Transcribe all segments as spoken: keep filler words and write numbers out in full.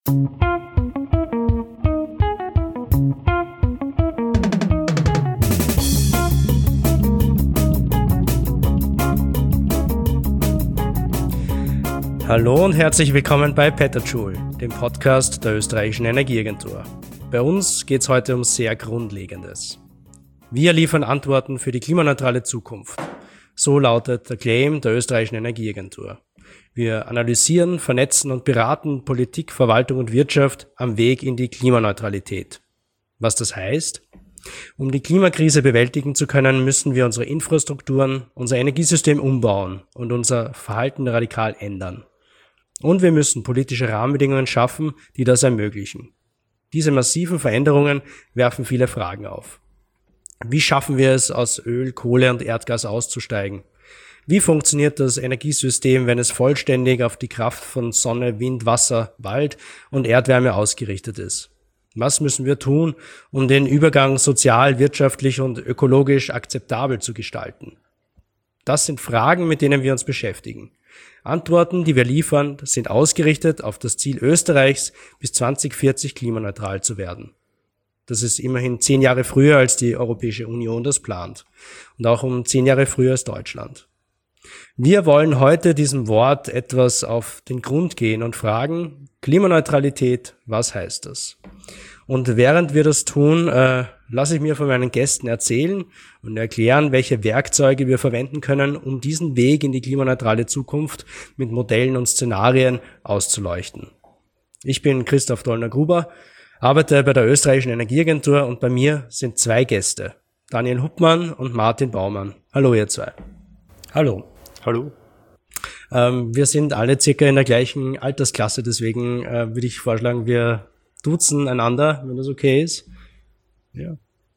Hallo und herzlich willkommen bei Petajoule, dem Podcast der österreichischen Energieagentur. Bei uns geht es heute um sehr Grundlegendes. Wir liefern Antworten für die klimaneutrale Zukunft. So lautet der Claim der österreichischen Energieagentur. Wir analysieren, vernetzen und beraten Politik, Verwaltung und Wirtschaft am Weg in die Klimaneutralität. Was das heißt? Um die Klimakrise bewältigen zu können, müssen wir unsere Infrastrukturen, unser Energiesystem umbauen und unser Verhalten radikal ändern. Und wir müssen politische Rahmenbedingungen schaffen, die das ermöglichen. Diese massiven Veränderungen werfen viele Fragen auf. Wie schaffen wir es, aus Öl, Kohle und Erdgas auszusteigen? Wie funktioniert das Energiesystem, wenn es vollständig auf die Kraft von Sonne, Wind, Wasser, Wald und Erdwärme ausgerichtet ist? Was müssen wir tun, um den Übergang sozial, wirtschaftlich und ökologisch akzeptabel zu gestalten? Das sind Fragen, mit denen wir uns beschäftigen. Antworten, die wir liefern, sind ausgerichtet auf das Ziel Österreichs, bis zwanzig vierzig klimaneutral zu werden. Das ist immerhin zehn Jahre früher, als die Europäische Union das plant. Und auch um zehn Jahre früher als Deutschland. Wir wollen heute diesem Wort etwas auf den Grund gehen und fragen, Klimaneutralität, was heißt das? Und während wir das tun, äh, lasse ich mir von meinen Gästen erzählen und erklären, welche Werkzeuge wir verwenden können, um diesen Weg in die klimaneutrale Zukunft mit Modellen und Szenarien auszuleuchten. Ich bin Christoph Dollner-Gruber, arbeite bei der österreichischen Energieagentur und bei mir sind zwei Gäste, Daniel Huppmann und Martin Baumann. Hallo ihr zwei. Hallo. Hallo. Ähm, wir sind alle circa in der gleichen Altersklasse, deswegen äh, würde ich vorschlagen, wir duzen einander, wenn das okay ist. Ja.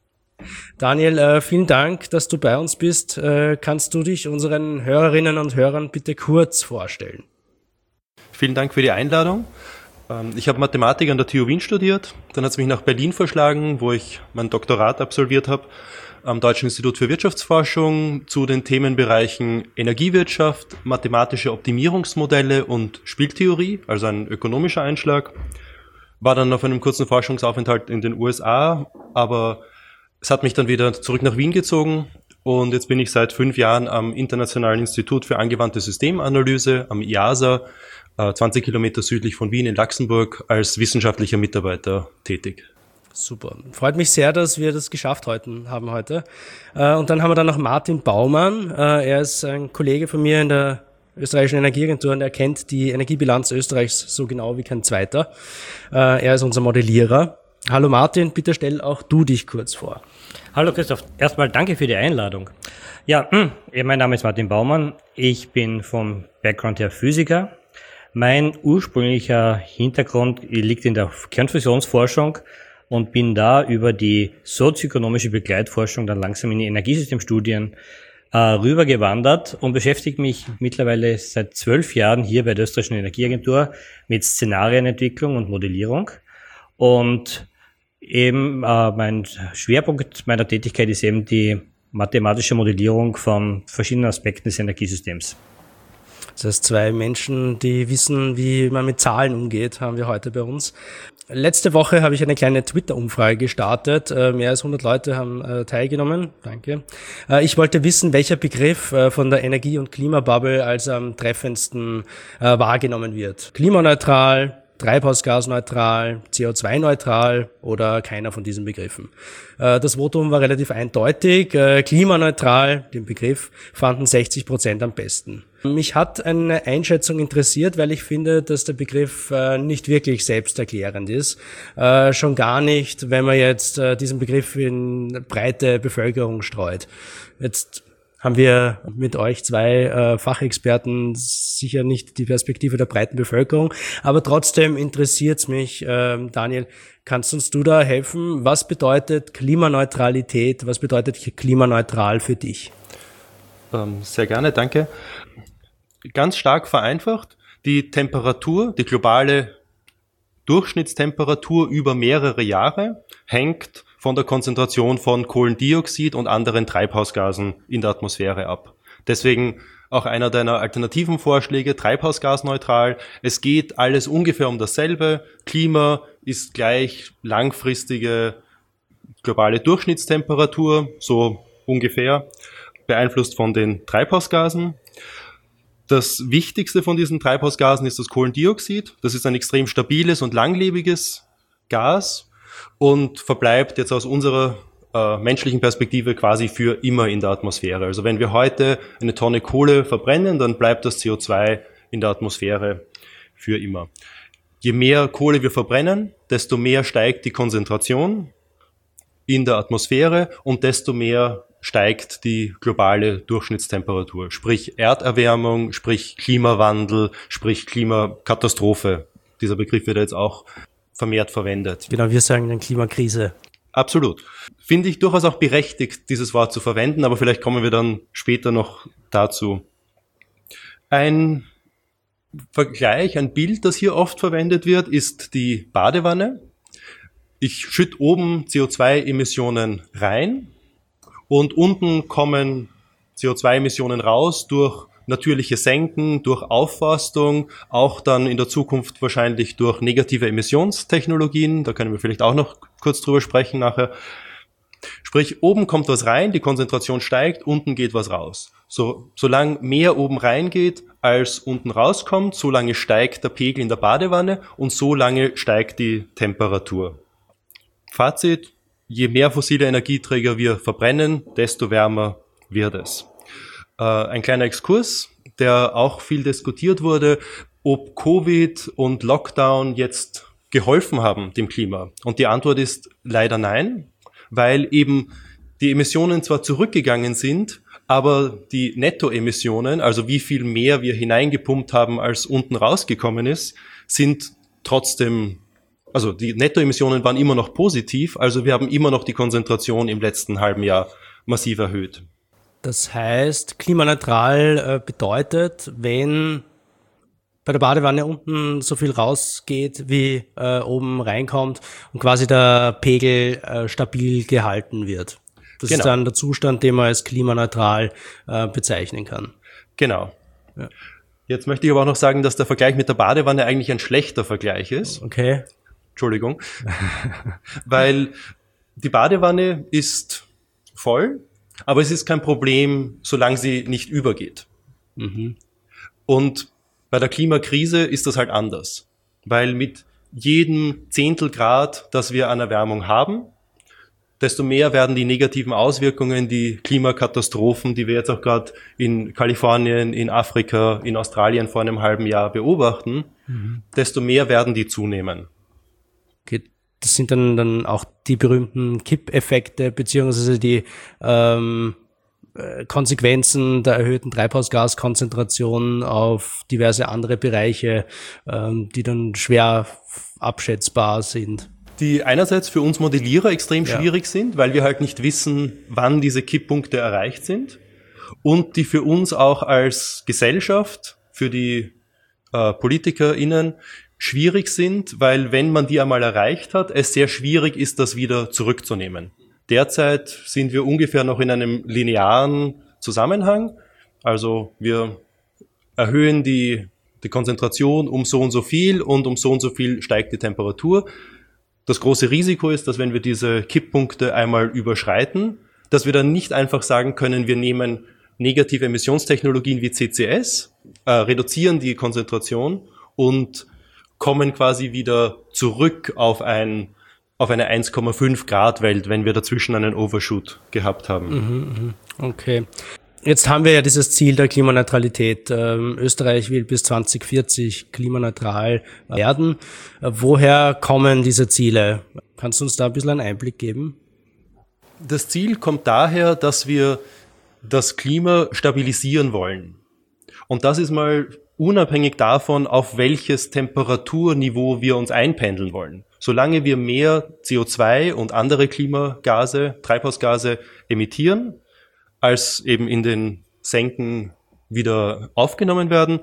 Daniel, äh, vielen Dank, dass du bei uns bist. Äh, kannst du dich unseren Hörerinnen und Hörern bitte kurz vorstellen? Vielen Dank für die Einladung. Ähm, ich habe Mathematik an der T U Wien studiert. Dann hat es mich nach Berlin verschlagen, wo ich mein Doktorat absolviert habe, am Deutschen Institut für Wirtschaftsforschung zu den Themenbereichen Energiewirtschaft, mathematische Optimierungsmodelle und Spieltheorie, also ein ökonomischer Einschlag. War dann auf einem kurzen Forschungsaufenthalt in den U S A, aber es hat mich dann wieder zurück nach Wien gezogen und jetzt bin ich seit fünf Jahren am Internationalen Institut für angewandte Systemanalyse, am I A S A, zwanzig Kilometer südlich von Wien in Luxemburg, als wissenschaftlicher Mitarbeiter tätig. Super. Freut mich sehr, dass wir das geschafft heute, haben heute. Und dann haben wir dann noch Martin Baumann. Er ist ein Kollege von mir in der österreichischen Energieagentur und er kennt die Energiebilanz Österreichs so genau wie kein zweiter. Er ist unser Modellierer. Hallo Martin, bitte stell auch du dich kurz vor. Hallo Christoph, erstmal danke für die Einladung. Ja, mein Name ist Martin Baumann. Ich bin vom Background her Physiker. Mein ursprünglicher Hintergrund liegt in der Kernfusionsforschung und bin da über die sozioökonomische Begleitforschung dann langsam in die Energiesystemstudien äh, rübergewandert und beschäftige mich mittlerweile seit zwölf Jahren hier bei der österreichischen Energieagentur mit Szenarienentwicklung und Modellierung. Und eben äh, mein Schwerpunkt meiner Tätigkeit ist eben die mathematische Modellierung von verschiedenen Aspekten des Energiesystems. Das heißt, zwei Menschen, die wissen, wie man mit Zahlen umgeht, haben wir heute bei uns. Letzte Woche habe ich eine kleine Twitter-Umfrage gestartet. Äh, mehr als hundert Leute haben äh, teilgenommen. Danke. Äh, ich wollte wissen, welcher Begriff äh, von der Energie- und Klimabubble als am treffendsten äh, wahrgenommen wird. Klimaneutral, treibhausgasneutral, C O zwei neutral oder keiner von diesen Begriffen. Äh, das Votum war relativ eindeutig. Äh, klimaneutral, den Begriff, fanden sechzig Prozent am besten. Mich hat eine Einschätzung interessiert, weil ich finde, dass der Begriff äh, nicht wirklich selbsterklärend ist. Äh, schon gar nicht, wenn man jetzt äh, diesen Begriff in breite Bevölkerung streut. Jetzt haben wir mit euch zwei äh, Fachexperten sicher nicht die Perspektive der breiten Bevölkerung, aber trotzdem interessiert's mich, äh, Daniel, kannst uns du da helfen? Was bedeutet Klimaneutralität? Was bedeutet klimaneutral für dich? Ähm, sehr gerne, danke. Ganz stark vereinfacht, die Temperatur, die globale Durchschnittstemperatur über mehrere Jahre hängt von der Konzentration von Kohlendioxid und anderen Treibhausgasen in der Atmosphäre ab. Deswegen auch einer deiner alternativen Vorschläge, treibhausgasneutral. Es geht alles ungefähr um dasselbe. Klima ist gleich langfristige globale Durchschnittstemperatur, so ungefähr, beeinflusst von den Treibhausgasen. Das Wichtigste von diesen Treibhausgasen ist das Kohlendioxid. Das ist ein extrem stabiles und langlebiges Gas und verbleibt jetzt aus unserer äh, menschlichen Perspektive quasi für immer in der Atmosphäre. Also wenn wir heute eine Tonne Kohle verbrennen, dann bleibt das C O zwei in der Atmosphäre für immer. Je mehr Kohle wir verbrennen, desto mehr steigt die Konzentration in der Atmosphäre und desto mehr steigt die globale Durchschnittstemperatur, sprich Erderwärmung, sprich Klimawandel, sprich Klimakatastrophe. Dieser Begriff wird jetzt auch vermehrt verwendet. Genau, wir sagen dann Klimakrise. Absolut. Finde ich durchaus auch berechtigt, dieses Wort zu verwenden, aber vielleicht kommen wir dann später noch dazu. Ein Vergleich, ein Bild, das hier oft verwendet wird, ist die Badewanne. Ich schütte oben C O zwei Emissionen rein und unten kommen C O zwei Emissionen raus durch natürliche Senken, durch Aufforstung, auch dann in der Zukunft wahrscheinlich durch negative Emissionstechnologien. Da können wir vielleicht auch noch kurz drüber sprechen nachher. Sprich, oben kommt was rein, die Konzentration steigt, unten geht was raus. So, solange mehr oben reingeht, als unten rauskommt, solange steigt der Pegel in der Badewanne und solange steigt die Temperatur. Fazit, je mehr fossile Energieträger wir verbrennen, desto wärmer wird es. Äh, ein kleiner Exkurs, der auch viel diskutiert wurde, ob Covid und Lockdown jetzt geholfen haben dem Klima. Und die Antwort ist leider nein, weil eben die Emissionen zwar zurückgegangen sind, aber die Nettoemissionen, also wie viel mehr wir hineingepumpt haben, als unten rausgekommen ist, sind trotzdem, also die Nettoemissionen waren immer noch positiv, also wir haben immer noch die Konzentration im letzten halben Jahr massiv erhöht. Das heißt, klimaneutral äh, bedeutet, wenn bei der Badewanne unten so viel rausgeht, wie äh, oben reinkommt und quasi der Pegel äh, stabil gehalten wird. Das genau. ist dann der Zustand, den man als klimaneutral äh, bezeichnen kann. Genau. Ja. Jetzt möchte ich aber auch noch sagen, dass der Vergleich mit der Badewanne eigentlich ein schlechter Vergleich ist. Okay. Entschuldigung. Weil die Badewanne ist voll, aber es ist kein Problem, solange sie nicht übergeht. Mhm. Und bei der Klimakrise ist das halt anders. Weil mit jedem Zehntel Grad, das wir an Erwärmung haben, desto mehr werden die negativen Auswirkungen, die Klimakatastrophen, die wir jetzt auch gerade in Kalifornien, in Afrika, in Australien vor einem halben Jahr beobachten, mhm. desto mehr werden die zunehmen. Okay, das sind dann, dann auch die berühmten Kippeffekte beziehungsweise die ähm, Konsequenzen der erhöhten Treibhausgaskonzentration auf diverse andere Bereiche, ähm, die dann schwer abschätzbar sind. Die einerseits für uns Modellierer extrem ja. schwierig sind, weil wir halt nicht wissen, wann diese Kipppunkte erreicht sind, und die für uns auch als Gesellschaft, für die äh, PolitikerInnen schwierig sind, weil wenn man die einmal erreicht hat, es sehr schwierig ist, das wieder zurückzunehmen. Derzeit sind wir ungefähr noch in einem linearen Zusammenhang. Also wir erhöhen die, die Konzentration um so und so viel und um so und so viel steigt die Temperatur. Das große Risiko ist, dass wenn wir diese Kipppunkte einmal überschreiten, dass wir dann nicht einfach sagen können, wir nehmen negative Emissionstechnologien wie C C S, äh, reduzieren die Konzentration und kommen quasi wieder zurück auf ein auf eine eins Komma fünf Grad Welt, wenn wir dazwischen einen Overshoot gehabt haben. Okay. Jetzt haben wir ja dieses Ziel der Klimaneutralität. Ähm, Österreich will bis zwanzig vierzig klimaneutral werden. Äh, woher kommen diese Ziele? Kannst du uns da ein bisschen einen Einblick geben? Das Ziel kommt daher, dass wir das Klima stabilisieren wollen. Und das ist mal unabhängig davon, auf welches Temperaturniveau wir uns einpendeln wollen. Solange wir mehr C O zwei und andere Klimagase, Treibhausgase emittieren, als eben in den Senken wieder aufgenommen werden,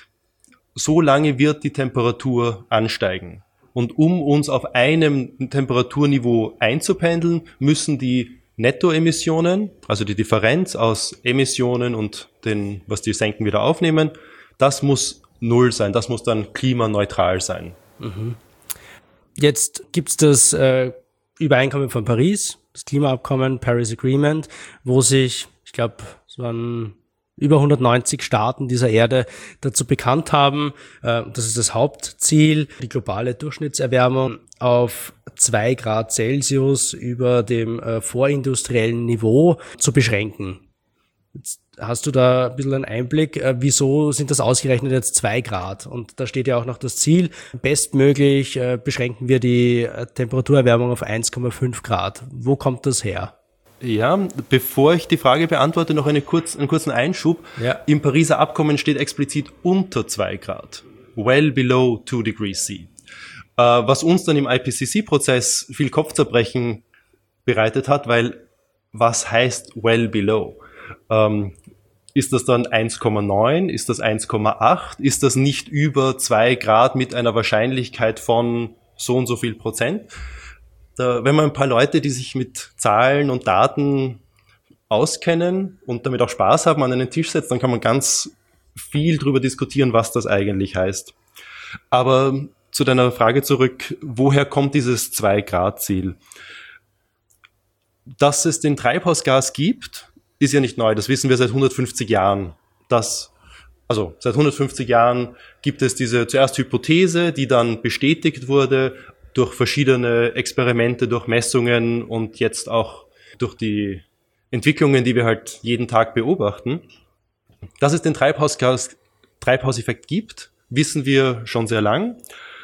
so lange wird die Temperatur ansteigen. Und um uns auf einem Temperaturniveau einzupendeln, müssen die Nettoemissionen, also die Differenz aus Emissionen und den, was die senken, wieder aufnehmen, das muss null sein, das muss dann klimaneutral sein. Mhm. Jetzt gibt's das äh, Übereinkommen von Paris, das Klimaabkommen, Paris Agreement, wo sich, ich glaube, es waren über hundertneunzig Staaten dieser Erde dazu bekannt haben, äh, das ist das Hauptziel, die globale Durchschnittserwärmung auf zwei Grad Celsius über dem äh, vorindustriellen Niveau zu beschränken. Jetzt hast du da ein bisschen einen Einblick, äh, wieso sind das ausgerechnet jetzt zwei Grad? Und da steht ja auch noch das Ziel, bestmöglich äh, beschränken wir die äh, Temperaturerwärmung auf eins Komma fünf Grad. Wo kommt das her? Ja, bevor ich die Frage beantworte, noch eine kurz, einen kurzen Einschub. Ja. Im Pariser Abkommen steht explizit unter zwei Grad. Well below two degrees C. Äh, was uns dann im I P C C-Prozess viel Kopfzerbrechen bereitet hat, weil was heißt well below? Ähm, ist das dann eins Komma neun? Ist das eins Komma acht? Ist das nicht über zwei Grad mit einer Wahrscheinlichkeit von so und so viel Prozent? Da, wenn man ein paar Leute, die sich mit Zahlen und Daten auskennen und damit auch Spaß haben, an einen Tisch setzt, dann kann man ganz viel darüber diskutieren, was das eigentlich heißt. Aber zu deiner Frage zurück, woher kommt dieses zwei Grad Ziel? Dass es den Treibhausgas gibt, ist ja nicht neu. Das wissen wir seit hundertfünfzig Jahren. Das, also seit hundertfünfzig Jahren gibt es diese zuerst Hypothese, die dann bestätigt wurde durch verschiedene Experimente, durch Messungen und jetzt auch durch die Entwicklungen, die wir halt jeden Tag beobachten. Dass es den Treibhausgas, Treibhauseffekt gibt, wissen wir schon sehr lang.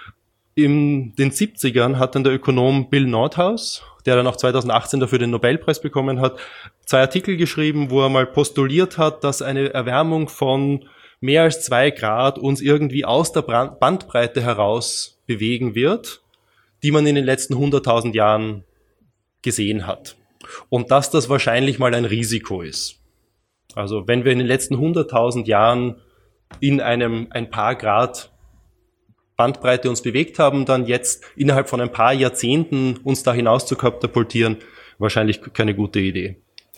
In den siebzigern hat dann der Ökonom Bill Nordhaus, der dann auch zweitausendachtzehn dafür den Nobelpreis bekommen hat, zwei Artikel geschrieben, wo er mal postuliert hat, dass eine Erwärmung von mehr als zwei Grad uns irgendwie aus der Bandbreite heraus bewegen wird, die man in den letzten hunderttausend Jahren gesehen hat. Und dass das wahrscheinlich mal ein Risiko ist. Also wenn wir in den letzten hunderttausend Jahren in einem ein paar Grad Bandbreite uns bewegt haben, dann jetzt innerhalb von ein paar Jahrzehnten uns da hinaus zu katapultieren, wahrscheinlich keine gute Idee.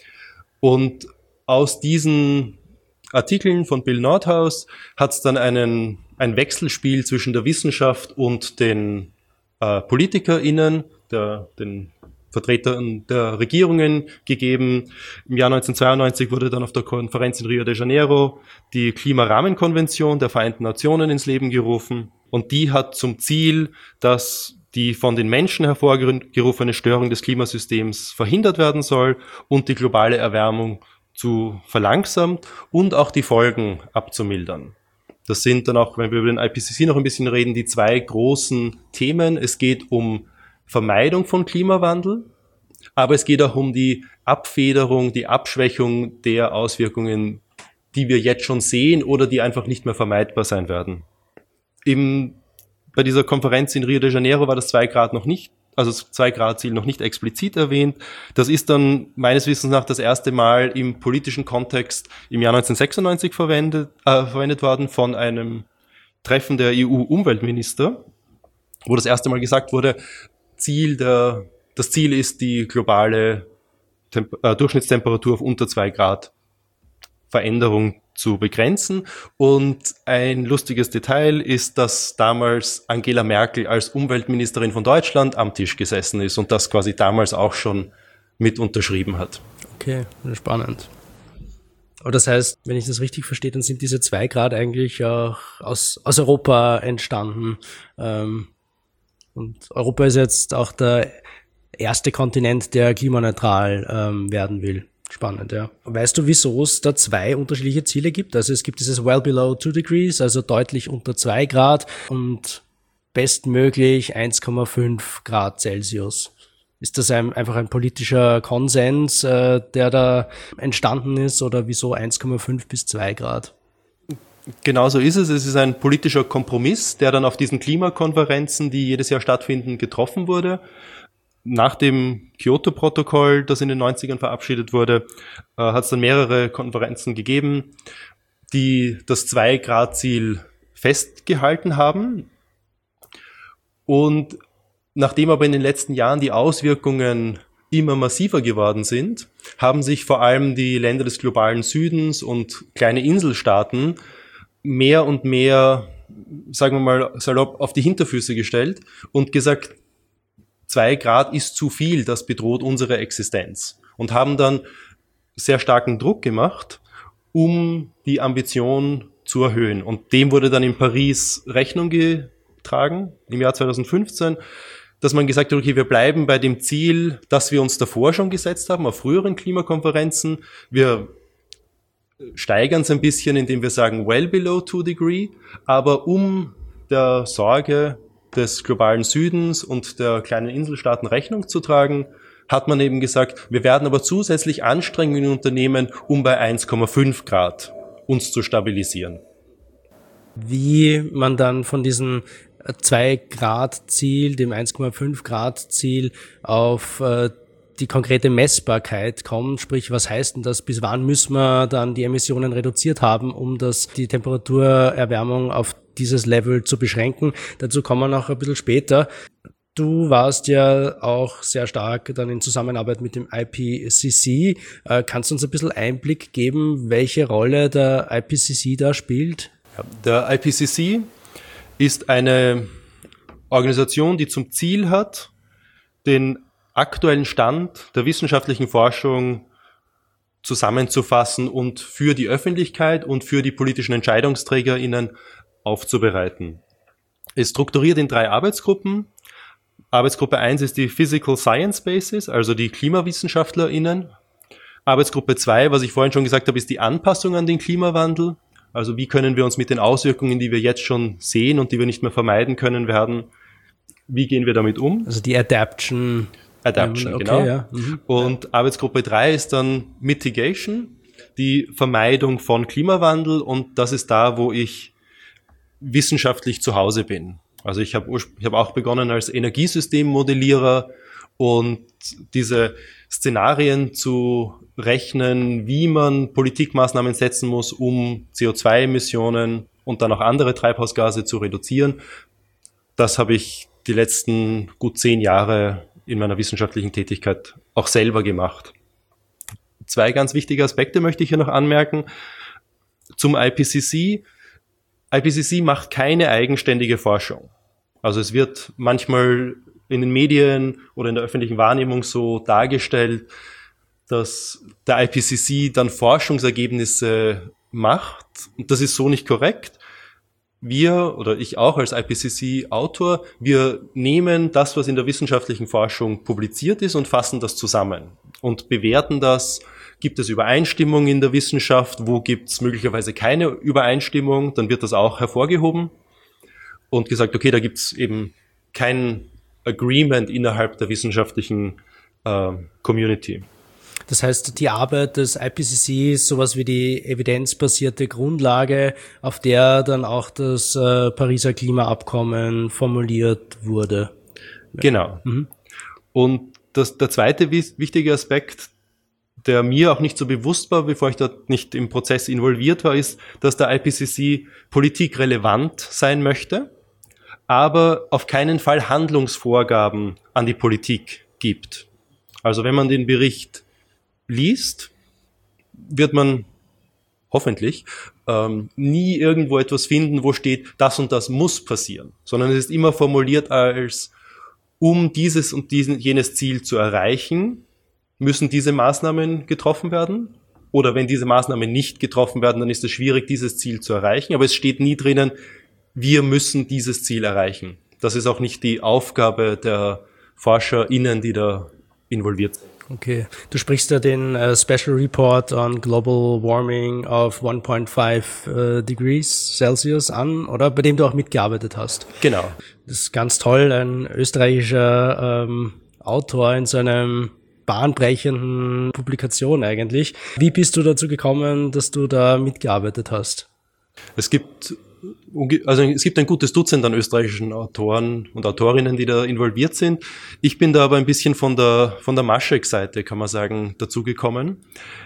Und aus diesen Artikeln von Bill Nordhaus hat es dann einen, ein Wechselspiel zwischen der Wissenschaft und den äh, PolitikerInnen, der, den Vertretern der Regierungen gegeben. Im Jahr neunzehnhundertzweiundneunzig wurde dann auf der Konferenz in Rio de Janeiro die Klimarahmenkonvention der Vereinten Nationen ins Leben gerufen. Und die hat zum Ziel, dass die von den Menschen hervorgerufene Störung des Klimasystems verhindert werden soll und die globale Erwärmung zu verlangsamt und auch die Folgen abzumildern. Das sind dann auch, wenn wir über den I P C C noch ein bisschen reden, die zwei großen Themen. Es geht um Vermeidung von Klimawandel, aber es geht auch um die Abfederung, die Abschwächung der Auswirkungen, die wir jetzt schon sehen oder die einfach nicht mehr vermeidbar sein werden. Im, bei dieser Konferenz in Rio de Janeiro war das zwei Grad noch nicht, also das zwei Grad Ziel noch nicht explizit erwähnt. Das ist dann meines Wissens nach das erste Mal im politischen Kontext im Jahr neunzehnhundertsechsundneunzig verwendet, äh, verwendet worden von einem Treffen der E U-Umweltminister, wo das erste Mal gesagt wurde, Ziel der, das Ziel ist die globale Temp- äh, Durchschnittstemperatur auf unter zwei Grad Veränderung zu begrenzen. Und ein lustiges Detail ist, dass damals Angela Merkel als Umweltministerin von Deutschland am Tisch gesessen ist und das quasi damals auch schon mit unterschrieben hat. Okay, spannend. Aber das heißt, wenn ich das richtig verstehe, dann sind diese zwei Grad eigentlich auch aus, aus Europa entstanden. Ähm, und Europa ist jetzt auch der erste Kontinent, der klimaneutral ähm, werden will. Spannend, ja. Weißt du, wieso es da zwei unterschiedliche Ziele gibt? Also es gibt dieses well below two degrees, also deutlich unter zwei Grad und bestmöglich eins Komma fünf Grad Celsius. Ist das ein, einfach ein politischer Konsens, äh, der da entstanden ist, oder wieso eins Komma fünf bis zwei Grad? Genau so ist es. Es ist ein politischer Kompromiss, der dann auf diesen Klimakonferenzen, die jedes Jahr stattfinden, getroffen wurde. Nach dem Kyoto-Protokoll, das in den neunzigern verabschiedet wurde, äh, hat es dann mehrere Konferenzen gegeben, die das zwei Grad Ziel festgehalten haben. Und nachdem aber in den letzten Jahren die Auswirkungen immer massiver geworden sind, haben sich vor allem die Länder des globalen Südens und kleine Inselstaaten mehr und mehr, sagen wir mal salopp, auf die Hinterfüße gestellt und gesagt, zwei Grad ist zu viel, das bedroht unsere Existenz. Und haben dann sehr starken Druck gemacht, um die Ambition zu erhöhen. Und dem wurde dann in Paris Rechnung getragen, im Jahr zweitausendfünfzehn, dass man gesagt hat, okay, wir bleiben bei dem Ziel, das wir uns davor schon gesetzt haben, auf früheren Klimakonferenzen. Wir steigern es ein bisschen, indem wir sagen, well below two degree, aber um der Sorge des globalen Südens und der kleinen Inselstaaten Rechnung zu tragen, hat man eben gesagt, wir werden aber zusätzlich Anstrengungen unternehmen, um bei eins Komma fünf Grad uns zu stabilisieren. Wie man dann von diesem zwei Grad Ziel, dem eins Komma fünf Grad Ziel auf äh, die konkrete Messbarkeit kommt, sprich, was heißt denn das, bis wann müssen wir dann die Emissionen reduziert haben, um das, die Temperaturerwärmung auf dieses Level zu beschränken. Dazu kommen wir noch ein bisschen später. Du warst ja auch sehr stark dann in Zusammenarbeit mit dem I P C C. Äh, kannst du uns ein bisschen Einblick geben, welche Rolle der I P C C da spielt? Ja, der I P C C ist eine Organisation, die zum Ziel hat, den aktuellen Stand der wissenschaftlichen Forschung zusammenzufassen und für die Öffentlichkeit und für die politischen EntscheidungsträgerInnen aufzubereiten. Es strukturiert in drei Arbeitsgruppen. Arbeitsgruppe eins ist die Physical Science Basis, also die KlimawissenschaftlerInnen. Arbeitsgruppe zwei, was ich vorhin schon gesagt habe, ist die Anpassung an den Klimawandel. Also wie können wir uns mit den Auswirkungen, die wir jetzt schon sehen und die wir nicht mehr vermeiden können werden, wie gehen wir damit um? Also die Adaption. Adaption, okay, genau. Ja. Mhm. Und Arbeitsgruppe drei ist dann Mitigation, die Vermeidung von Klimawandel, und das ist da, wo ich wissenschaftlich zu Hause bin. Also ich habe ich hab auch begonnen als Energiesystemmodellierer und diese Szenarien zu rechnen, wie man Politikmaßnahmen setzen muss, um C O zwei Emissionen und dann auch andere Treibhausgase zu reduzieren. Das habe ich die letzten gut zehn Jahre in meiner wissenschaftlichen Tätigkeit auch selber gemacht. Zwei ganz wichtige Aspekte möchte ich hier noch anmerken. Zum I P C C. I P C C macht keine eigenständige Forschung. Also es wird manchmal in den Medien oder in der öffentlichen Wahrnehmung so dargestellt, dass der I P C C dann Forschungsergebnisse macht. Und das ist so nicht korrekt. Wir, oder ich auch als I P C C-Autor, wir nehmen das, was in der wissenschaftlichen Forschung publiziert ist, und fassen das zusammen und bewerten das. Gibt es Übereinstimmung in der Wissenschaft? Wo gibt es möglicherweise keine Übereinstimmung? Dann wird das auch hervorgehoben und gesagt, okay, da gibt es eben kein Agreement innerhalb der wissenschaftlichen äh, Community. Das heißt, die Arbeit des I P C C ist sowas wie die evidenzbasierte Grundlage, auf der dann auch das äh, Pariser Klimaabkommen formuliert wurde. Genau. Mhm. Und das, der zweite wichtige Aspekt, der mir auch nicht so bewusst war, bevor ich dort nicht im Prozess involviert war, ist, dass der I P C C politikrelevant sein möchte, aber auf keinen Fall Handlungsvorgaben an die Politik gibt. Also wenn man den Bericht liest, wird man hoffentlich ähm, nie irgendwo etwas finden, wo steht, das und das muss passieren, sondern es ist immer formuliert als, um dieses und diesen, jenes Ziel zu erreichen, müssen diese Maßnahmen getroffen werden. Oder wenn diese Maßnahmen nicht getroffen werden, dann ist es schwierig, dieses Ziel zu erreichen. Aber es steht nie drinnen, wir müssen dieses Ziel erreichen. Das ist auch nicht die Aufgabe der ForscherInnen, die da involviert sind. Okay, du sprichst ja den uh, Special Report on Global Warming of one point five uh, Degrees Celsius an, oder? Bei dem du auch mitgearbeitet hast. Genau. Das ist ganz toll, ein österreichischer ähm, Autor in so einem bahnbrechenden Publikation eigentlich. Wie bist du dazu gekommen, dass du da mitgearbeitet hast? Es gibt Also es gibt ein gutes Dutzend an österreichischen Autoren und Autorinnen, die da involviert sind. Ich bin da aber ein bisschen von der von der Maschek-Seite, kann man sagen, dazugekommen.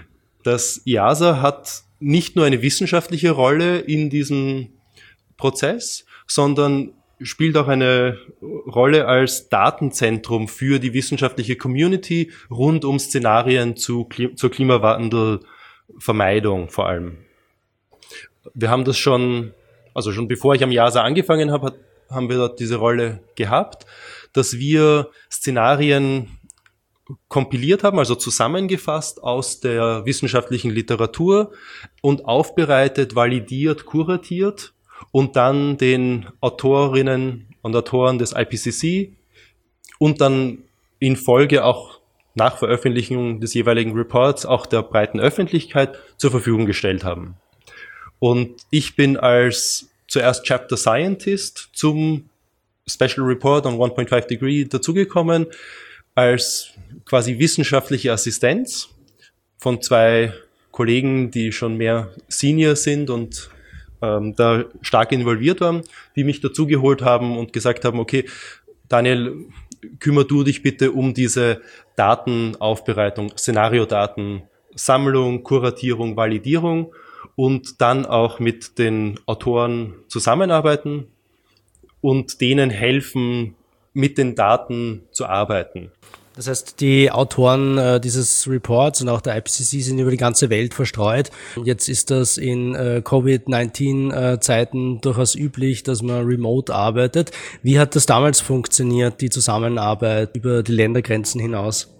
Das I A S A hat nicht nur eine wissenschaftliche Rolle in diesem Prozess, sondern spielt auch eine Rolle als Datenzentrum für die wissenschaftliche Community rund um Szenarien zu, zur Klimawandelvermeidung vor allem. Wir haben das schon, also schon bevor ich am JASA angefangen habe, haben wir dort diese Rolle gehabt, dass wir Szenarien kompiliert haben, also zusammengefasst aus der wissenschaftlichen Literatur und aufbereitet, validiert, kuratiert und dann den Autorinnen und Autoren des I P C C und dann in Folge auch nach Veröffentlichung des jeweiligen Reports auch der breiten Öffentlichkeit zur Verfügung gestellt haben. Und ich bin als zuerst Chapter Scientist zum Special Report on one point five degree dazugekommen, als quasi wissenschaftliche Assistenz von zwei Kollegen, die schon mehr Senior sind und ähm, da stark involviert waren, die mich dazugeholt haben und gesagt haben, okay, Daniel, kümmer du dich bitte um diese Datenaufbereitung, Szenariodaten, Sammlung, Kuratierung, Validierung und dann auch mit den Autoren zusammenarbeiten und denen helfen, mit den Daten zu arbeiten. Das heißt, die Autoren äh, dieses Reports und auch der I P C C sind über die ganze Welt verstreut. Jetzt ist das in äh, Covid neunzehn Zeiten durchaus üblich, dass man remote arbeitet. Wie hat das damals funktioniert, die Zusammenarbeit über die Ländergrenzen hinaus?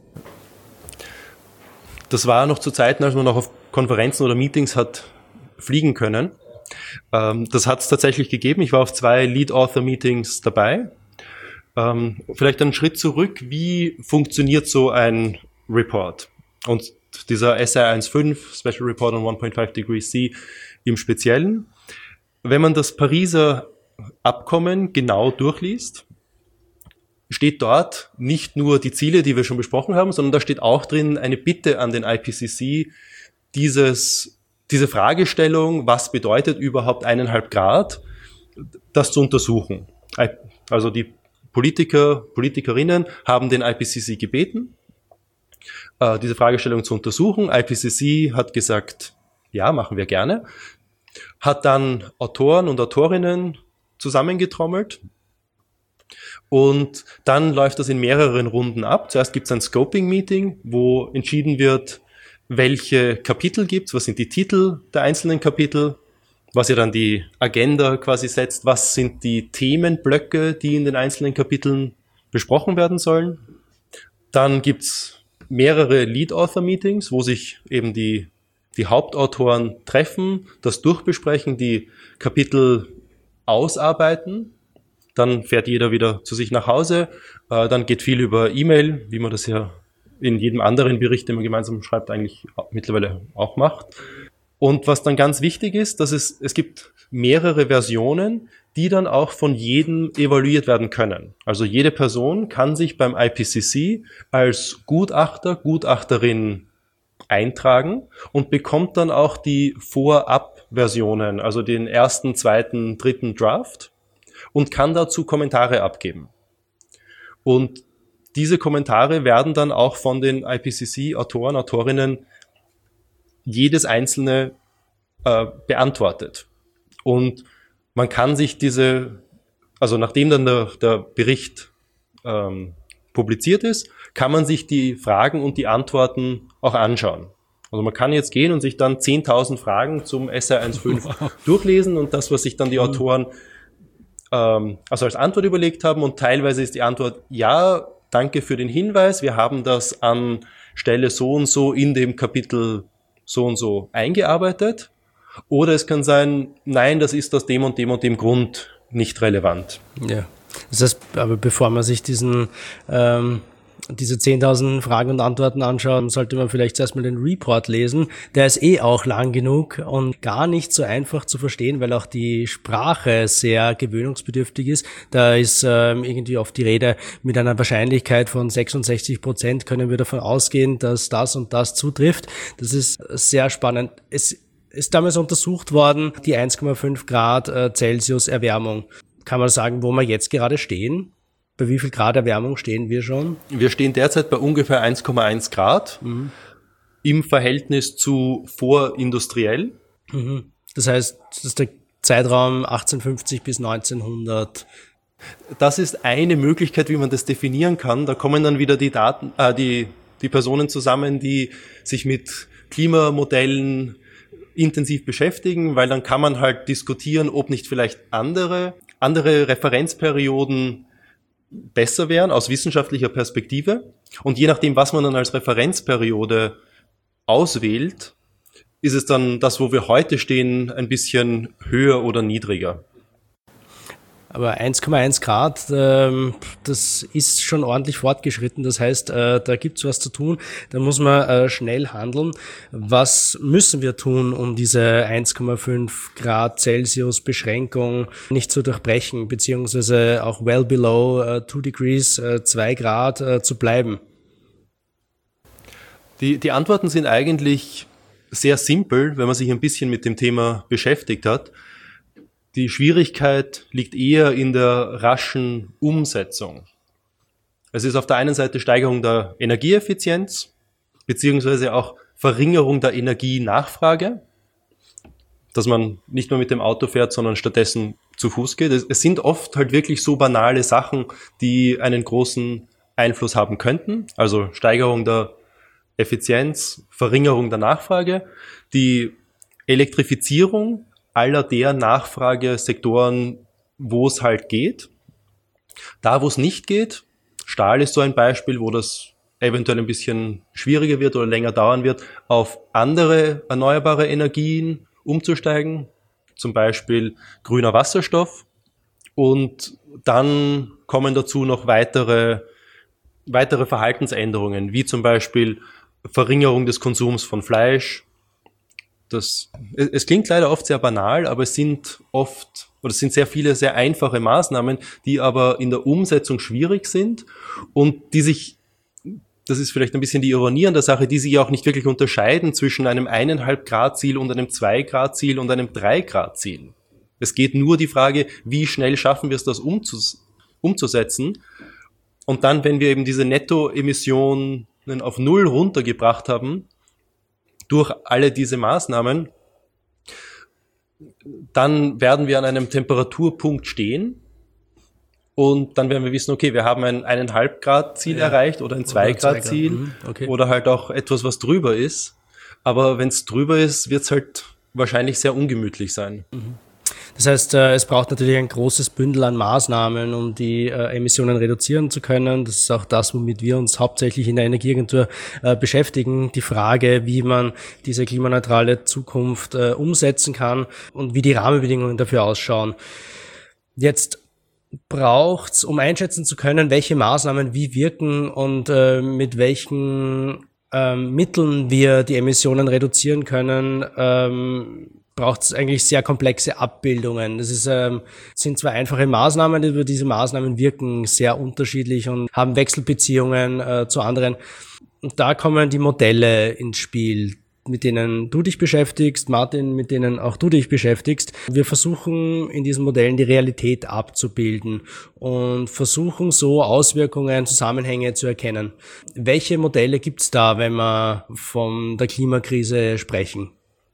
Das war noch zu Zeiten, als man noch auf Konferenzen oder Meetings hat fliegen können. Ähm, das hat es tatsächlich gegeben. Ich war auf zwei Lead-Author-Meetings dabei. Ähm, vielleicht einen Schritt zurück, wie funktioniert so ein Report? Und dieser S R eins Punkt fünf, Special Report on one point five degree C im Speziellen. Wenn man das Pariser Abkommen genau durchliest, steht dort nicht nur die Ziele, die wir schon besprochen haben, sondern da steht auch drin eine Bitte an den I P C C, dieses, diese Fragestellung, was bedeutet überhaupt eineinhalb Grad, das zu untersuchen. Also die Politiker, Politikerinnen haben den I P C C gebeten, äh, diese Fragestellung zu untersuchen. I P C C hat gesagt, ja, machen wir gerne. Hat dann Autoren und Autorinnen zusammengetrommelt und dann läuft das in mehreren Runden ab. Zuerst gibt es ein Scoping-Meeting, wo entschieden wird, welche Kapitel gibt's, was sind die Titel der einzelnen Kapitel, was ja dann die Agenda quasi setzt, was sind die Themenblöcke, die in den einzelnen Kapiteln besprochen werden sollen. Dann gibt's mehrere Lead-Author-Meetings, wo sich eben die, die Hauptautoren treffen, das durchbesprechen, die Kapitel ausarbeiten. Dann fährt jeder wieder zu sich nach Hause. Äh, dann geht viel über E-Mail, wie man das ja in jedem anderen Bericht, den man gemeinsam schreibt, eigentlich mittlerweile auch macht. Und was dann ganz wichtig ist, dass es, es gibt mehrere Versionen, die dann auch von jedem evaluiert werden können. Also jede Person kann sich beim I P C C als Gutachter, Gutachterin eintragen und bekommt dann auch die Vorab-Versionen, also den ersten, zweiten, dritten Draft und kann dazu Kommentare abgeben. Und diese Kommentare werden dann auch von den I P C C-Autoren, Autorinnen jedes einzelne äh, beantwortet. Und man kann sich diese, also nachdem dann der, der Bericht ähm, publiziert ist, kann man sich die Fragen und die Antworten auch anschauen. Also man kann jetzt gehen und sich dann zehntausend Fragen zum S R eins Punkt fünf durchlesen und das, was sich dann die Autoren ähm, also als Antwort überlegt haben, und teilweise ist die Antwort, ja, danke für den Hinweis, wir haben das an Stelle so und so in dem Kapitel so und so eingearbeitet. Oder es kann sein, nein, das ist aus dem und dem und dem Grund nicht relevant. Ja, das heißt, aber bevor man sich diesen ähm, diese zehntausend Fragen und Antworten anschaut, sollte man vielleicht zuerst mal den Report lesen. Der ist eh auch lang genug und gar nicht so einfach zu verstehen, weil auch die Sprache sehr gewöhnungsbedürftig ist. Da ist ähm, irgendwie oft die Rede, mit einer Wahrscheinlichkeit von sechsundsechzig Prozent können wir davon ausgehen, dass das und das zutrifft. Das ist sehr spannend. Es ist damals untersucht worden, die eins Komma fünf Grad äh, Celsius Erwärmung. Kann man sagen, wo wir jetzt gerade stehen? Bei wie viel Grad Erwärmung stehen wir schon? Wir stehen derzeit bei ungefähr eins Komma eins Grad mhm. im Verhältnis zu vorindustriell. Mhm. Das heißt, das ist der Zeitraum achtzehnhundertfünfzig bis neunzehnhundert Das ist eine Möglichkeit, wie man das definieren kann. Da kommen dann wieder die Daten, äh, die, die Personen zusammen, die sich mit Klimamodellen intensiv beschäftigen, weil dann kann man halt diskutieren, ob nicht vielleicht andere, andere Referenzperioden besser wären aus wissenschaftlicher Perspektive. Und je nachdem, was man dann als Referenzperiode auswählt, ist es dann das, wo wir heute stehen, ein bisschen höher oder niedriger. Aber eins Komma eins Grad, ähm, das ist schon ordentlich fortgeschritten. Das heißt, äh, da gibt's was zu tun. Da muss man äh, schnell handeln. Was müssen wir tun, um diese eins Komma fünf Grad Celsius Beschränkung nicht zu durchbrechen, beziehungsweise auch well below äh, two degrees, äh, zwei Grad äh, zu bleiben? Die, die Antworten sind eigentlich sehr simpel, wenn man sich ein bisschen mit dem Thema beschäftigt hat. Die Schwierigkeit liegt eher in der raschen Umsetzung. Es ist auf der einen Seite Steigerung der Energieeffizienz, beziehungsweise auch Verringerung der Energienachfrage, dass man nicht mehr mit dem Auto fährt, sondern stattdessen zu Fuß geht. Es sind oft halt wirklich so banale Sachen, die einen großen Einfluss haben könnten, also Steigerung der Effizienz, Verringerung der Nachfrage, die Elektrifizierung aller der Nachfragesektoren, wo es halt geht. Da, wo es nicht geht, Stahl ist so ein Beispiel, wo das eventuell ein bisschen schwieriger wird oder länger dauern wird, auf andere erneuerbare Energien umzusteigen, zum Beispiel grüner Wasserstoff. Und dann kommen dazu noch weitere, weitere Verhaltensänderungen, wie zum Beispiel Verringerung des Konsums von Fleisch. Das, es klingt leider oft sehr banal, aber es sind oft, oder es sind sehr viele sehr einfache Maßnahmen, die aber in der Umsetzung schwierig sind und die sich, das ist vielleicht ein bisschen die Ironie an der Sache, die sich auch nicht wirklich unterscheiden zwischen einem eineinhalb Grad Ziel und einem zwei Grad Ziel und einem drei Grad Ziel. Es geht nur die Frage, wie schnell schaffen wir es, das umzus, umzusetzen. Und dann, wenn wir eben diese Nettoemissionen auf Null runtergebracht haben, durch alle diese Maßnahmen, dann werden wir an einem Temperaturpunkt stehen und dann werden wir wissen, okay, wir haben ein eineinhalb Grad Ziel ja. erreicht oder ein zwei Grad Ziel mhm. okay. oder halt auch etwas, was drüber ist. Aber wenn es drüber ist, wird es halt wahrscheinlich sehr ungemütlich sein. Mhm. Das heißt, es braucht natürlich ein großes Bündel an Maßnahmen, um die Emissionen reduzieren zu können. Das ist auch das, womit wir uns hauptsächlich in der Energieagentur beschäftigen. Die Frage, wie man diese klimaneutrale Zukunft umsetzen kann und wie die Rahmenbedingungen dafür ausschauen. Jetzt braucht's, um einschätzen zu können, welche Maßnahmen wie wirken und mit welchen Mitteln wir die Emissionen reduzieren können, braucht es eigentlich sehr komplexe Abbildungen. Das ist, ähm, sind zwar einfache Maßnahmen, aber diese Maßnahmen wirken sehr unterschiedlich und haben Wechselbeziehungen äh, zu anderen. Und da kommen die Modelle ins Spiel, mit denen du dich beschäftigst, Martin, mit denen auch du dich beschäftigst. Wir versuchen in diesen Modellen die Realität abzubilden und versuchen so Auswirkungen, Zusammenhänge zu erkennen. Welche Modelle gibt's da, wenn wir von der Klimakrise sprechen?